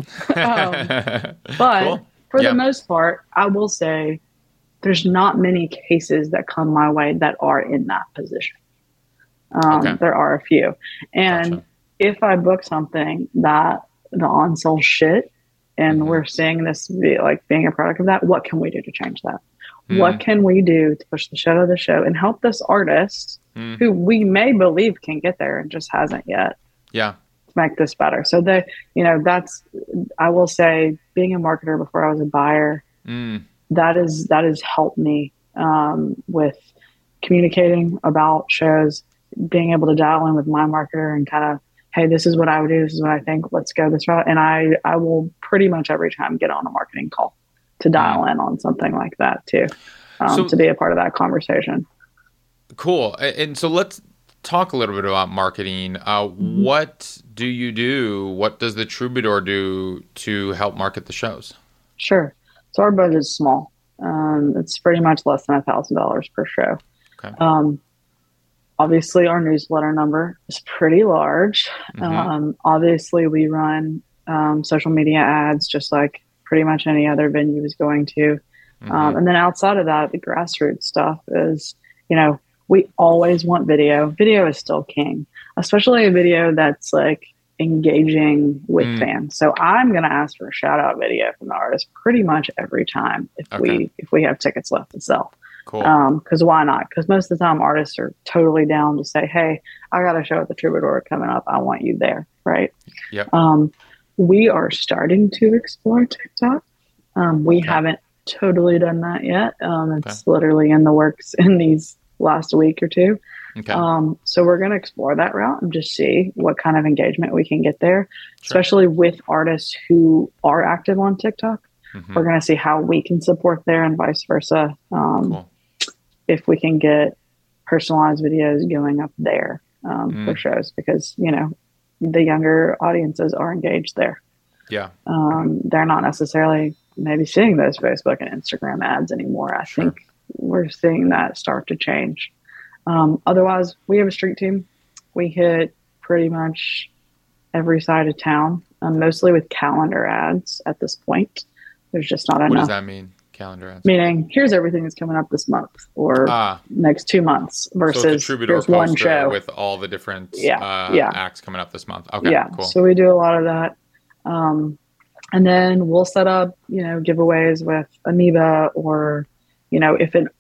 But for the most part, I will say there's not many cases that come my way that are in that position. There are a few. And if I book something that the on-sale shit and we're seeing this being a product of that, what can we do to change that? What can we do to push the show to the show and help this artist who we may believe can get there and just hasn't yet? To make this better. So I will say, being a marketer before I was a buyer, that has helped me with communicating about shows, being able to dial in with my marketer and kind of, hey, this is what I would do. This is what I think. Let's go this route. And I will pretty much every time get on a marketing call to dial in on something like that too, to be a part of that conversation. Cool. And so let's talk a little bit about marketing. What do you do? What does the Troubadour do to help market the shows? Sure. So our budget is small. It's pretty much less than $1,000 per show. Okay. Obviously, our newsletter number is pretty large. Obviously, we run social media ads just like pretty much any other venue is going to. And then outside of that, the grassroots stuff is, we always want video. Video is still king, especially a video that's like engaging with fans. So I'm going to ask for a shout out video from the artist pretty much every time if we have tickets left to sell. Cool. Because why not? Because most of the time artists are totally down to say, hey, I got a show at the Troubadour coming up. I want you there. Right. Yep. We are starting to explore TikTok. We Okay. haven't totally done that yet. It's literally in the works in these last week or two. Okay. So we're going to explore that route and just see what kind of engagement we can get there, Sure. especially with artists who are active on TikTok. Mhm. We're going to see how we can support there and vice versa. Cool. If we can get personalized videos going up there for shows, because, you know, the younger audiences are engaged there. Yeah. They're not necessarily maybe seeing those Facebook and Instagram ads anymore. I think we're seeing that start to change. Otherwise, we have a street team. We hit pretty much every side of town, mostly with calendar ads at this point. There's just not enough. What does that mean? Calendar ads? Meaning, here's everything that's coming up this month or next 2 months versus so it's a Troubadour here's one show with all the different Yeah. acts coming up this month. Okay, Yeah. cool. So we do a lot of that. And then we'll set up, you know, giveaways with Amoeba, or, you know,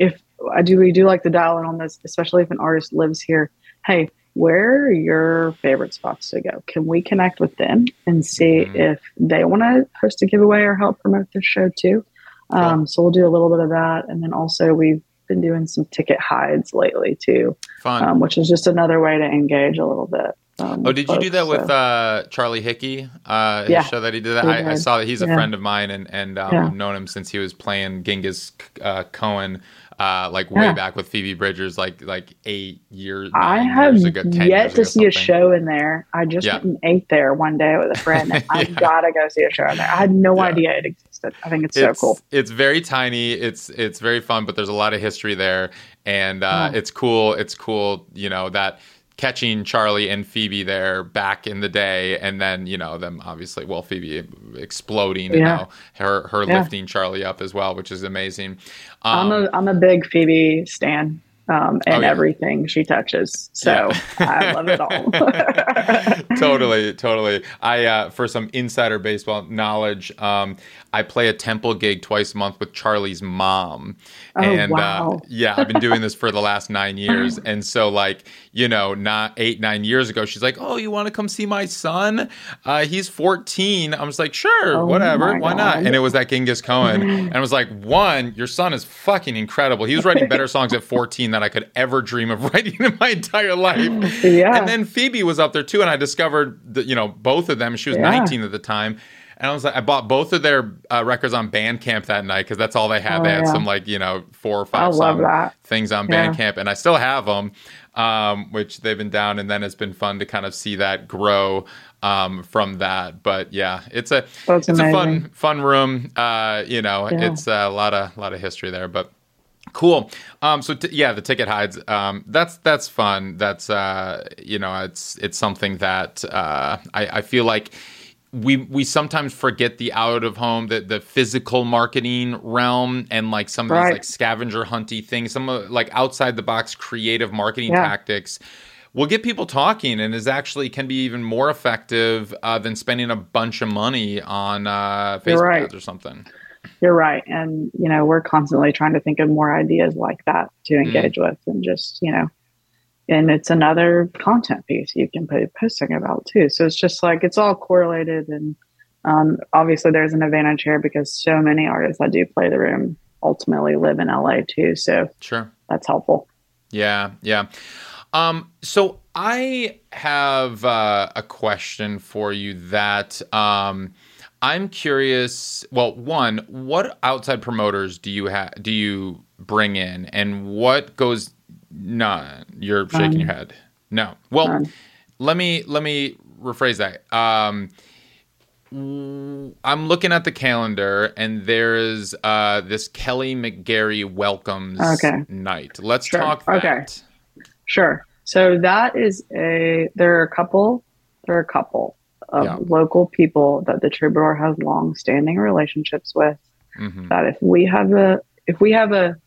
we do like to dial in on this, especially if an artist lives here. Hey, where are your favorite spots to go? Can we connect with them and see if they want to host a giveaway or help promote their show too? Cool. So we'll do a little bit of that. And then also we've been doing some ticket hides lately too, Fun. which is just another way to engage a little bit. Did you do that with Charlie Hickey? His show that he did that. I saw that he's a friend of mine, and I've known him since he was playing Genghis Cohen, way back with Phoebe Bridgers, like 8 years. I have years ago, 10 yet years to ago, see a something. show in there. I just went and ate there one day with a friend. And I gotta go see a show in there. I had no idea it existed. I think it's so cool. It's very tiny. It's very fun, but there's a lot of history there, and it's cool. It's cool, you know, that catching Charlie and Phoebe there back in the day, and then, you know, them obviously, well, Phoebe exploding and now her lifting Charlie up as well, which is amazing. I'm a big Phoebe stan. And everything she touches. So I love it all. Totally. I, for some insider baseball knowledge, I play a Temple gig twice a month with Charlie's mom. Wow. I've been doing this for the last 9 years. And so, like, you know, not 8-9 years ago, she's like, oh, you want to come see my son? He's 14. I was like, sure, whatever. Why not? And it was that Genghis Cohen. And I was like, one, your son is fucking incredible. He was writing better songs at 14 than I could ever dream of writing in my entire life. Yeah. And then Phoebe was up there too, and I discovered that, you know, both of them. She was 19 at the time. And I was like, I bought both of their records on Bandcamp that night because that's all they had. They had some, like, you know, 4 or 5 song things on Bandcamp, and I still have them, which they've been down. And then it's been fun to kind of see that grow from that. But yeah, it's a fun room. You know, it's a lot of history there, but. Cool. The ticket hides. That's fun. That's you know, it's something that I feel like we sometimes forget the out of home, the physical marketing realm, and like some of these like scavenger hunty things, some of like outside the box creative marketing tactics will get people talking, and can be even more effective than spending a bunch of money on Facebook ads or something. You're right. And, you know, we're constantly trying to think of more ideas like that to engage with, and just, you know, and it's another content piece you can be posting about too. So it's just like, it's all correlated. And obviously there's an advantage here because so many artists that do play the room ultimately live in LA too. So that's helpful. Yeah. So I have a question for you that I'm curious. Well, one, what outside promoters do you bring in, and what goes? None. You're shaking your head. No. Well, let me rephrase that. I'm looking at the calendar, and there is this Kelly McGarry welcomes night. Let's talk that. Okay. Sure. So that is there are a couple of local people that the Troubadour has long-standing relationships with. That if we have a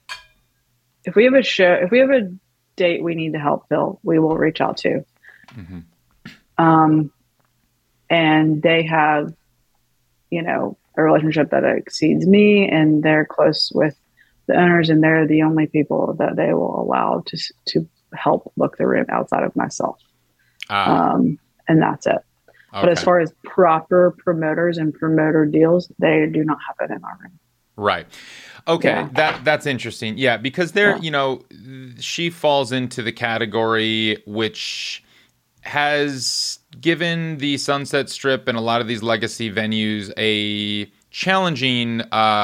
date we need to help fill, we will reach out to. And they have, you know, a relationship that exceeds me, and they're close with the owners, and they're the only people that they will allow to help book the room outside of myself. And that's it. Okay. But as far as proper promoters and promoter deals, they do not have it in our room. Right. Okay. Yeah. That's interesting. Yeah. Because she falls into the category which has given the Sunset Strip and a lot of these legacy venues a challenging,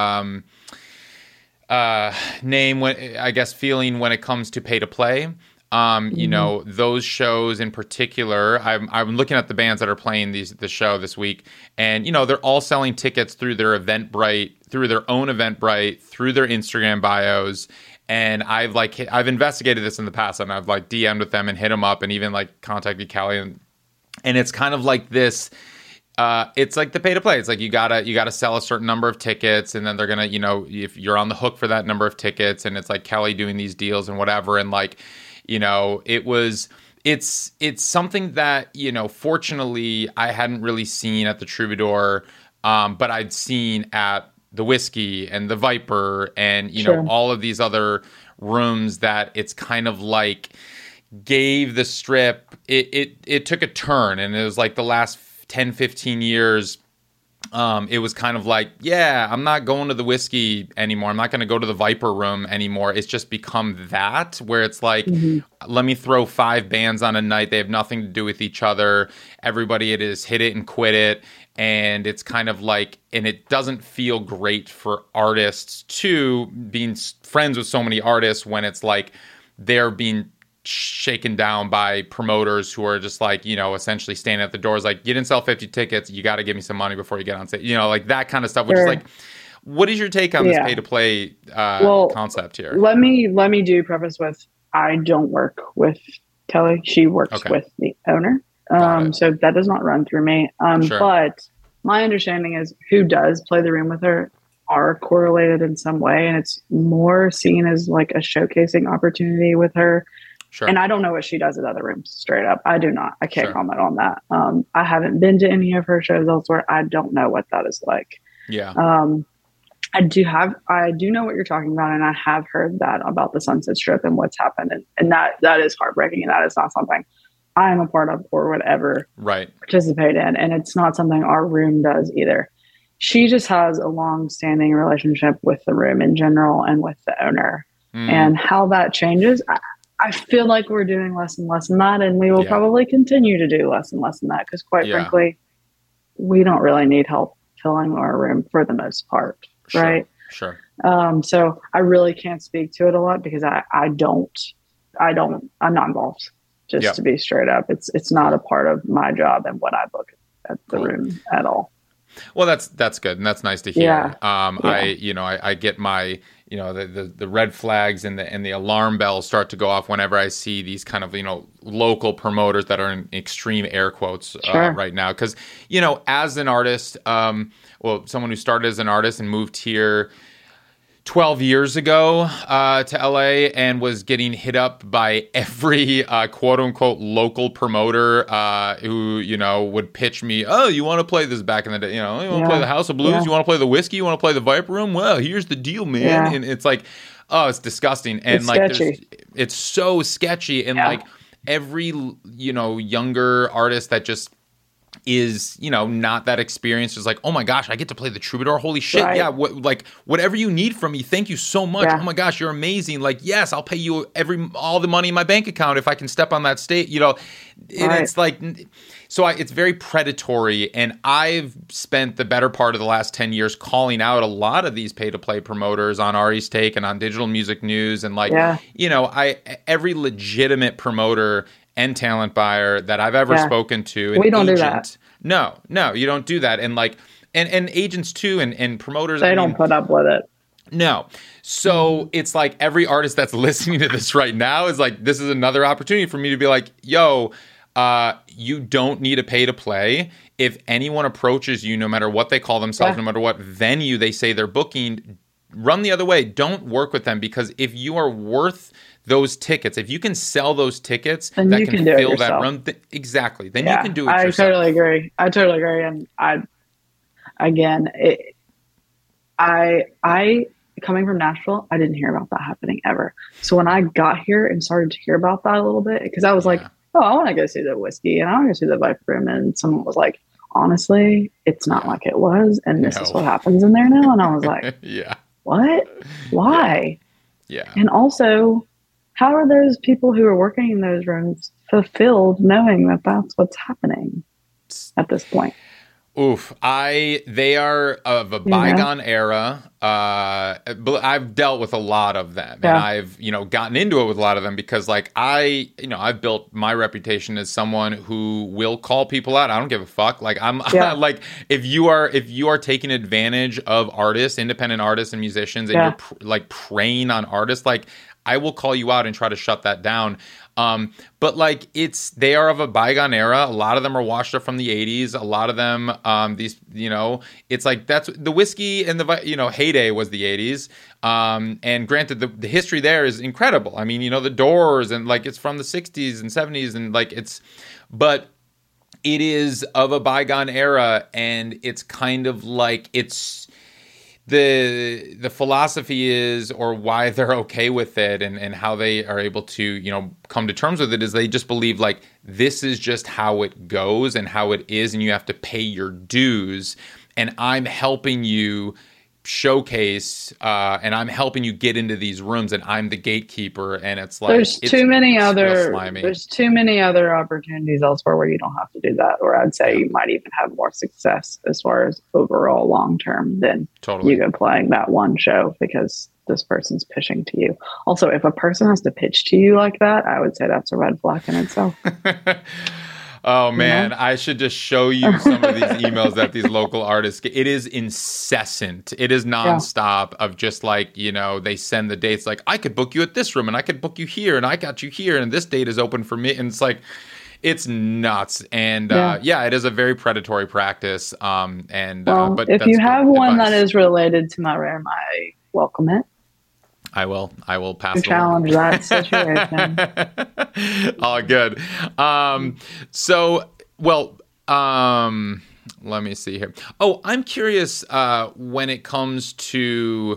name, feeling when it comes to pay to play. Those shows in particular, I'm looking at the bands that are playing the show this week, and, they're all selling tickets through their Eventbrite, through their own Eventbrite, through their Instagram bios. And I've investigated this in the past, and I've DM'd with them and hit them up and even contacted Callie, and it's kind of like this. It's like the pay to play. It's like you gotta sell a certain number of tickets, and then they're gonna, if you're on the hook for that number of tickets, and it's like Kelly doing these deals and whatever, and it's something that, fortunately I hadn't really seen at the Troubadour, but I'd seen at the Whiskey and the Viper and, Sure. all of these other rooms that it's kind of gave the Strip, it took a turn, and it was the last 10, 15 years, it was kind of I'm not going to the Whiskey anymore. I'm not going to go to the Viper room anymore. It's just become that, where it's let me throw 5 bands on a night. They have nothing to do with each other. Everybody, it is hit it and quit it. And it's kind of and it doesn't feel great for artists to being friends with so many artists when it's they're being shaken down by promoters who are just essentially standing at the doors you didn't sell 50 tickets, you got to give me some money before you get on stage, that kind of stuff, which Sure. is what is your take on this pay to play concept here? Let me do preface with, I don't work with Kelly. She works with the owner, so that does not run through me, Sure. But my understanding is who does play the room with her are correlated in some way, and it's more seen as a showcasing opportunity with her. Sure. And I don't know what she does at other rooms, straight up. I do not. I can't comment on that. I haven't been to any of her shows elsewhere. I don't know what that is like. Yeah. I do know what you're talking about, and I have heard that about the Sunset Strip and what's happened. And that is heartbreaking, and that is not something I am a part of or would ever participate in. And it's not something our room does either. She just has a long-standing relationship with the room in general and with the owner. And how that changes, I feel like we're doing less and less in that, and we will probably continue to do less and less in that, because quite frankly, we don't really need help filling our room for the most part, right? Sure. So I really can't speak to it a lot because I'm not involved, just to be straight up. It's not a part of my job and what I book at the room at all. Well, that's good, and that's nice to hear. I get my the red flags and the alarm bells start to go off whenever I see these kind of local promoters that are in extreme air quotes right now. Because as an artist, someone who started as an artist and moved here 12 years ago to LA and was getting hit up by every quote unquote local promoter who, would pitch me, oh, you want to play this back in the day, you want to play the House of Blues, you want to play the Whiskey, you want to play the Viper Room? Well, here's the deal, man. And it's oh, it's disgusting. And it's so sketchy. And every, younger artist that just is not that experienced is oh my gosh, I get to play the Troubadour, holy shit, yeah, whatever you need from me, thank you so much, oh my gosh, you're amazing, yes, I'll pay you all the money in my bank account if I can step on that stage, it's so it's very predatory. And I've spent the better part of the last 10 years calling out a lot of these pay-to-play promoters on Ari's Take and on Digital Music News, and every legitimate promoter and talent buyer that I've ever spoken to. We don't do that. No, you don't do that. And and agents too, and promoters. They don't put up with it. No. So it's every artist that's listening to this right now is this is another opportunity for me to be yo, you don't need to pay to play. If anyone approaches you, no matter what they call themselves, no matter what venue they say they're booking, run the other way. Don't work with them, because if you are worth those tickets, if you can sell those tickets then that you can fill that room, exactly, then you can do it yourself. I totally agree. And I coming from Nashville, I didn't hear about that happening ever. So when I got here and started to hear about that a little bit, because I was like, oh, I want to go see the whiskey and I want to go see the Viper Room. And someone was like, honestly, it's not like it was. And this is what happens in there now. And I was like, yeah. What? Why? Yeah. And also, how are those people who are working in those rooms fulfilled knowing that that's what's happening at this point? Oof. They are of a bygone era. I've dealt with a lot of them, and I've, gotten into it with a lot of them because like I've built my reputation as someone who will call people out. I don't give a fuck. Like I'm like, if you are taking advantage of artists, independent artists and musicians, and you're like preying on artists, like I will call you out and try to shut that down. But like they are of a bygone era. A lot of them are washed up from the 80s. A lot of them, it's like that's the whiskey and the, heyday was the 80s. And granted, the history there is incredible. I mean, the Doors and like it's from the 60s and 70s and like but it is of a bygone era, and it's kind of like the philosophy is, or why they're okay with it and how they are able to, come to terms with it, is they just believe like this is just how it goes and how it is, and you have to pay your dues, and I'm helping you showcase and I'm helping you get into these rooms, and I'm the gatekeeper, and it's like there's too many other opportunities elsewhere where you don't have to do that, or I'd say you might even have more success as far as overall long term than you go playing that one show because this person's pitching to you. Also, if a person has to pitch to you like that, I would say that's a red flag in itself. Oh man, I should just show you some of these emails that these local artists get. It is incessant. It is nonstop of just like, they send the dates like, I could book you at this room and I could book you here and I got you here and this date is open for me. And it's like, it's nuts. And it is a very predatory practice. But if you have one that is related to my rare, I welcome it. I will pass it challenge that situation. All good. Let me see here. Oh, I'm curious when it comes to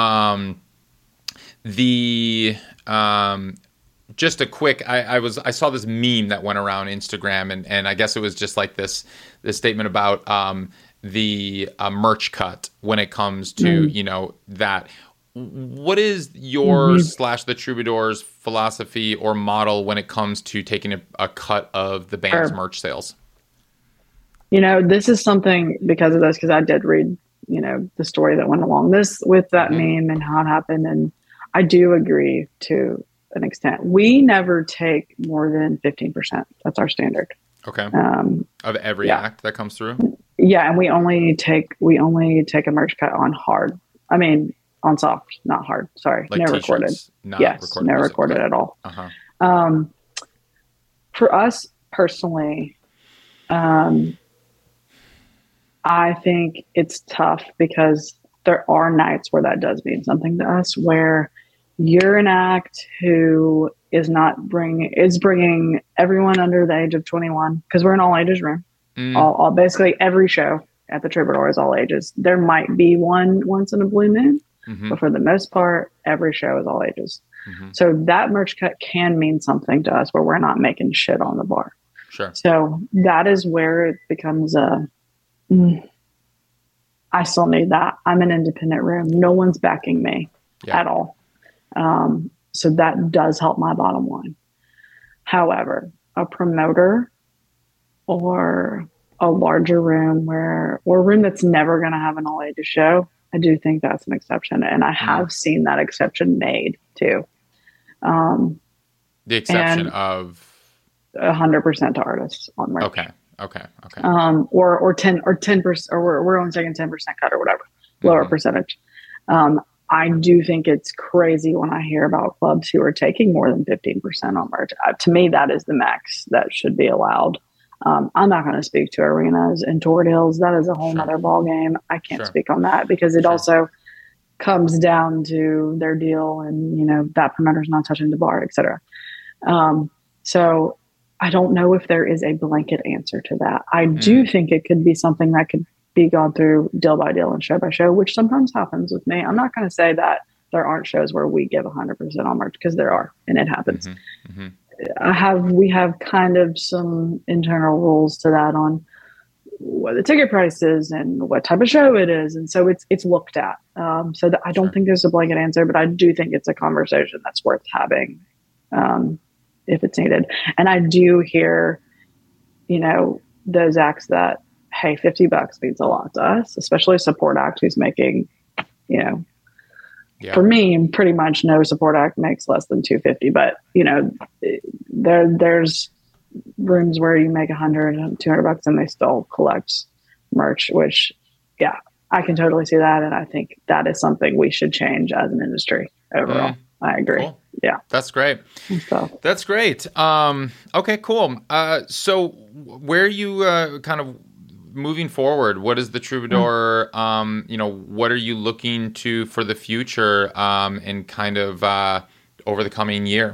just a quick, I saw this meme that went around Instagram, and I guess it was just like this statement about the merch cut when it comes to, that. What is your / the Troubadours philosophy or model when it comes to taking a cut of the band's merch sales? This is something because of this, because I did read, the story that went along this with that meme and how it happened. And I do agree to an extent. We never take more than 15%. That's our standard. Okay. Of every act that comes through? Yeah. And we only take a merch cut on hard. I mean, on soft, not hard. Sorry, like no recorded. Recorded no recorded at all. Uh-huh. For us personally, I think it's tough because there are nights where that does mean something to us, where you're an act who is bringing everyone under the age of 21, because we're an all ages room. All basically every show at the Troubadour is all ages. There might be one once in a blue moon. But for the most part, every show is all ages. So that merch cut can mean something to us where we're not making shit on the bar. Sure. So that is where it becomes I still need that. I'm an independent room. No one's backing me at all. So that does help my bottom line. However, a promoter or a larger room or a room that's never going to have an all ages show, I do think that's an exception. And I have seen that exception made too. The exception of 100% to artists on merch. Okay. Or 10%, or we're only taking 10% cut or whatever, lower percentage. I do think it's crazy when I hear about clubs who are taking more than 15% on merch. To me, that is the max that should be allowed. I'm not going to speak to arenas and tour deals. That is a whole nother ball game. I can't speak on that because it also comes down to their deal and, that promoter's not touching the bar, et cetera. So I don't know if there is a blanket answer to that. I do think it could be something that could be gone through deal by deal and show by show, which sometimes happens with me. I'm not going to say that there aren't shows where we give 100% on merch, because there are, and it happens. We have kind of some internal rules to that on what the ticket price is and what type of show it is. And so it's looked at. So that I don't think there's a blanket answer, but I do think it's a conversation that's worth having if it's needed. And I do hear, those acts that, hey, $50 means a lot to us, especially a support act who's making, for me, pretty much no support act makes less than $250. But, there's rooms where you make $100 and $200 and they still collect merch, which, I can totally see that. And I think that is something we should change as an industry overall. I agree. Cool. Yeah. That's great. So. That's great. Okay, cool. So where are you kind of moving forward? What is the Troubadour? What are you looking to for the future and kind of over the coming year?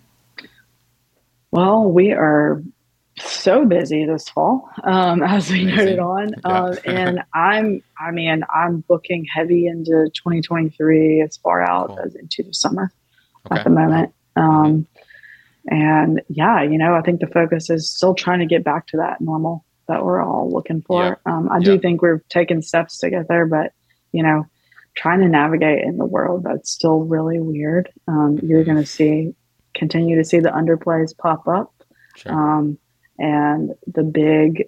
Well, we are so busy this fall, as we noted on. And I'm booking heavy into 2023 as far out as into the summer at the moment. And I think the focus is still trying to get back to that normal that we're all looking for. I do think we're taking steps to get there, but, trying to navigate in the world that's still really weird. You're going to continue to see the underplays pop up. Sure. And the big,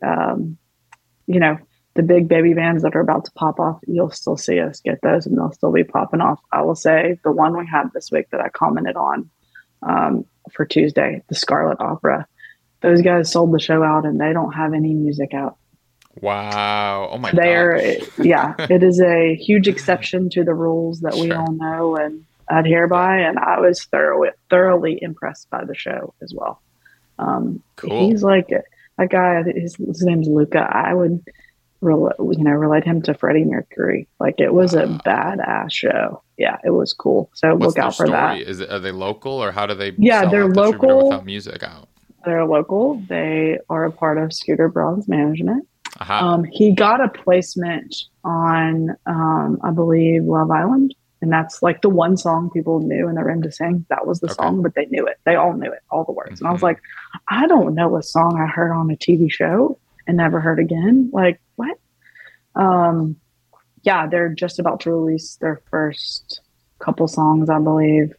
the big baby bands that are about to pop off, you'll still see us get those and they'll still be popping off. I will say the one we had this week that I commented on for Tuesday, the Scarlet Opera, those guys sold the show out and they don't have any music out. Wow. Oh my God. It is a huge exception to the rules that we all know and adhere by. And I was thoroughly impressed by the show as well. Cool. He's like a guy, his name's Luca. I would relate him to Freddie Mercury. Like, it was a badass show. Yeah, it was cool. So look out for that. Are they local, or how do they they're local without music out? They're local. They are a part of Scooter Braun's management. He got a placement on I believe Love Island. And that's like the one song people knew in the room to sing. That was the song, but they knew it. They all knew it, all the words. And I was like, I don't know a song I heard on a TV show and never heard again. Like, what? They're just about to release their first couple songs, I believe.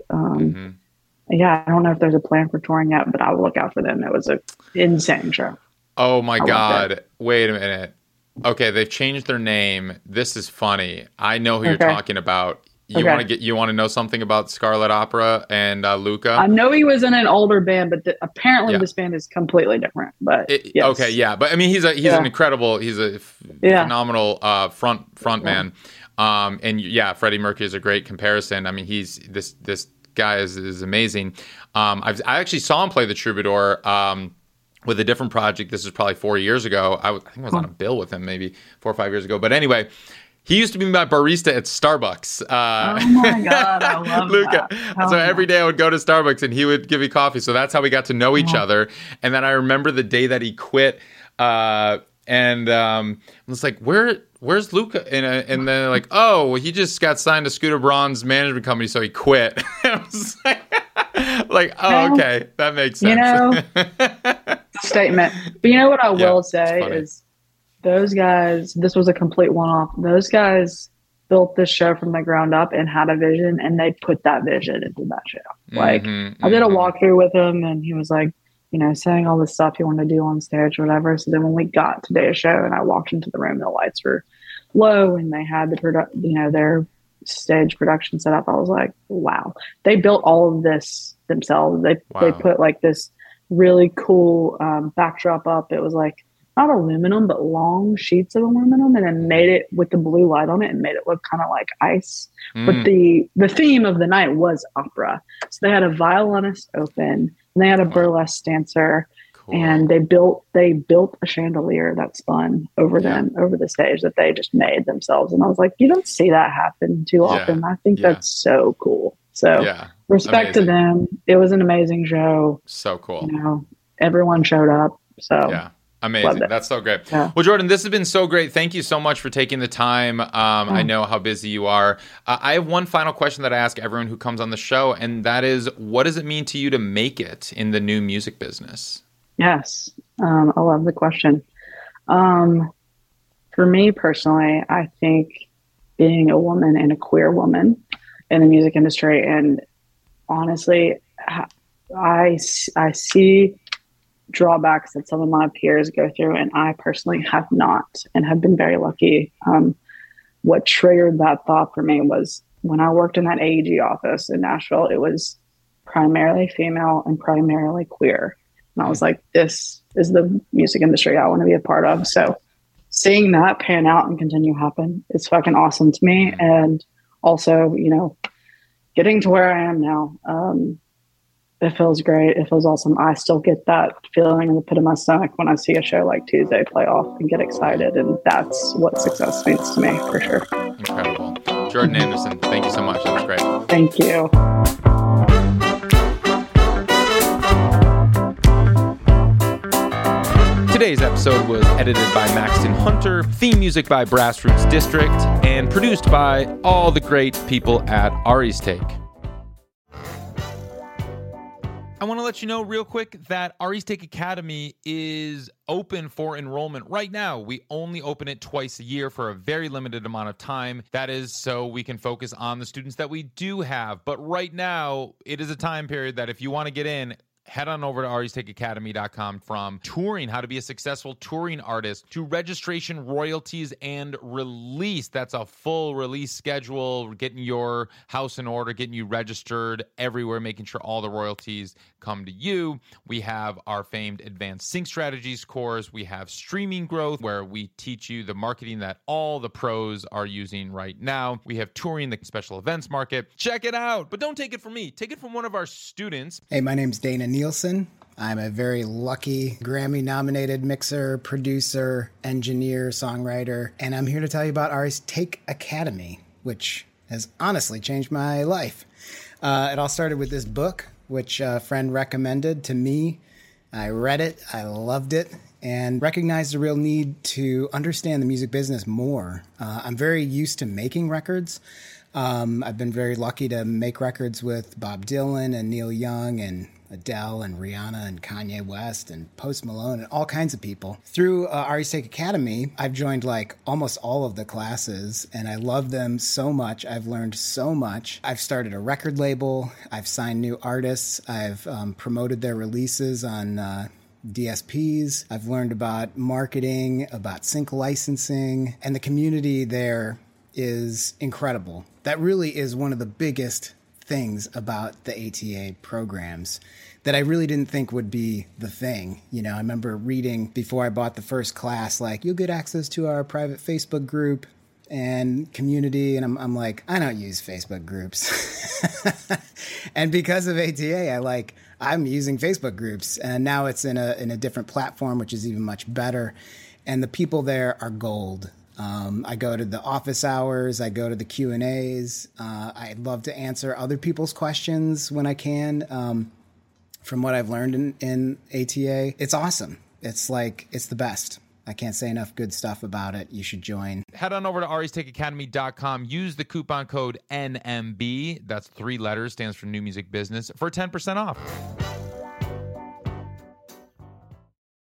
I don't know if there's a plan for touring yet, but I will look out for them. It was an insane show. Oh my God. Wait a minute. Okay, they've changed their name. This is funny. I know who you're talking about. You want to know something about Scarlet Opera and Luca? I know he was in an older band, but apparently this band is completely different. But yes. Okay, yeah, but I mean, he's an incredible, he's a phenomenal front man. And Freddie Mercury is a great comparison. I mean, he's this guy is amazing. I actually saw him play the Troubadour with a different project. This is probably 4 years ago. I think I was on a bill with him maybe 4 or 5 years ago. But anyway. He used to be my barista at Starbucks. Oh my God, I love Luca. That. So every day I would go to Starbucks and he would give me coffee. So that's how we got to know each other. And then I remember the day that he quit. I was like, where's Luca? And then like, oh, he just got signed to Scooter Braun's management company, so he quit. I was like, oh, okay, that makes sense. Statement. But you know what I will say is, those guys, this was a complete one-off. Those guys built this show from the ground up and had a vision, and they put that vision into that show. I did a walkthrough with him, and he was like, saying all this stuff he wanted to do on stage or whatever. So then when we got to do a show and I walked into the room, the lights were low and they had their stage production set up. I was like, wow. They built all of this themselves. They put like this really cool backdrop up. It was like, not aluminum, but long sheets of aluminum, and then made it with the blue light on it and made it look kind of like ice. But the theme of the night was opera. So they had a violinist open, and they had a burlesque dancer, and they built a chandelier that spun over the stage that they just made themselves. And I was like, you don't see that happen too often. I think that's so cool. So respect to them. It was an amazing show. So cool. Everyone showed up. So Amazing. That's so great. Yeah. Well, Jordan, this has been so great. Thank you so much for taking the time. I know how busy you are. I have one final question that I ask everyone who comes on the show, and that is, what does it mean to you to make it in the new music business? Yes. I love the question. For me personally, I think being a woman and a queer woman in the music industry, and honestly, I see drawbacks that some of my peers go through, and I personally have not, and have been very lucky. What triggered that thought for me was when I worked in that AEG office in Nashville. It was primarily female and primarily queer, and I was like, this is the music industry I want to be a part of. So seeing that pan out and continue to happen is fucking awesome to me. And also, getting to where I am now, it feels great. It feels awesome. I still get that feeling in the pit of my stomach when I see a show like Tuesday play off and get excited. And that's what success means to me, for sure. Incredible. Jordan Anderson, thank you so much. That was great. Thank you. Today's episode was edited by Maxton Hunter, theme music by Brass Roots District, and produced by all the great people at Ari's Take. I want to let you know real quick that Ari's Take Academy is open for enrollment right now. We only open it twice a year for a very limited amount of time. That is so we can focus on the students that we do have. But right now, it is a time period that if you want to get in, head on over to aristakeacademy.com. From touring, how to be a successful touring artist, to registration, royalties, and release. That's a full release schedule, getting your house in order, getting you registered everywhere, making sure all the royalties come to you. We have our famed Advanced Sync Strategies course. We have Streaming Growth, where we teach you the marketing that all the pros are using right now. We have Touring, the special events market. Check it out, but don't take it from me. Take it from one of our students. Hey, my name's Dana Nielsen. I'm a very lucky Grammy-nominated mixer, producer, engineer, songwriter, and I'm here to tell you about Ari's Take Academy, which has honestly changed my life. It all started with this book, which a friend recommended to me. I read it, I loved it, and recognized the real need to understand the music business more. I'm very used to making records. I've been very lucky to make records with Bob Dylan and Neil Young and Adele and Rihanna and Kanye West and Post Malone and all kinds of people. Through Ari's Take Academy, I've joined like almost all of the classes, and I love them so much. I've learned so much. I've started a record label. I've signed new artists. I've promoted their releases on DSPs. I've learned about marketing, about sync licensing, and the community there is incredible. That really is one of the biggest things about the ATA programs that I really didn't think would be the thing. I remember reading before I bought the first class, like, you'll get access to our private Facebook group and community. And I'm like, I don't use Facebook groups. And because of ATA, I'm using Facebook groups, and now it's in a different platform, which is even much better. And the people there are gold. I go to the office hours. I go to the Q&As. I love to answer other people's questions when I can. From what I've learned in ATA, it's awesome. It's the best. I can't say enough good stuff about it. You should join. Head on over to aristakeacademy.com. Use the coupon code NMB. That's 3 letters, stands for New Music Business, for 10% off.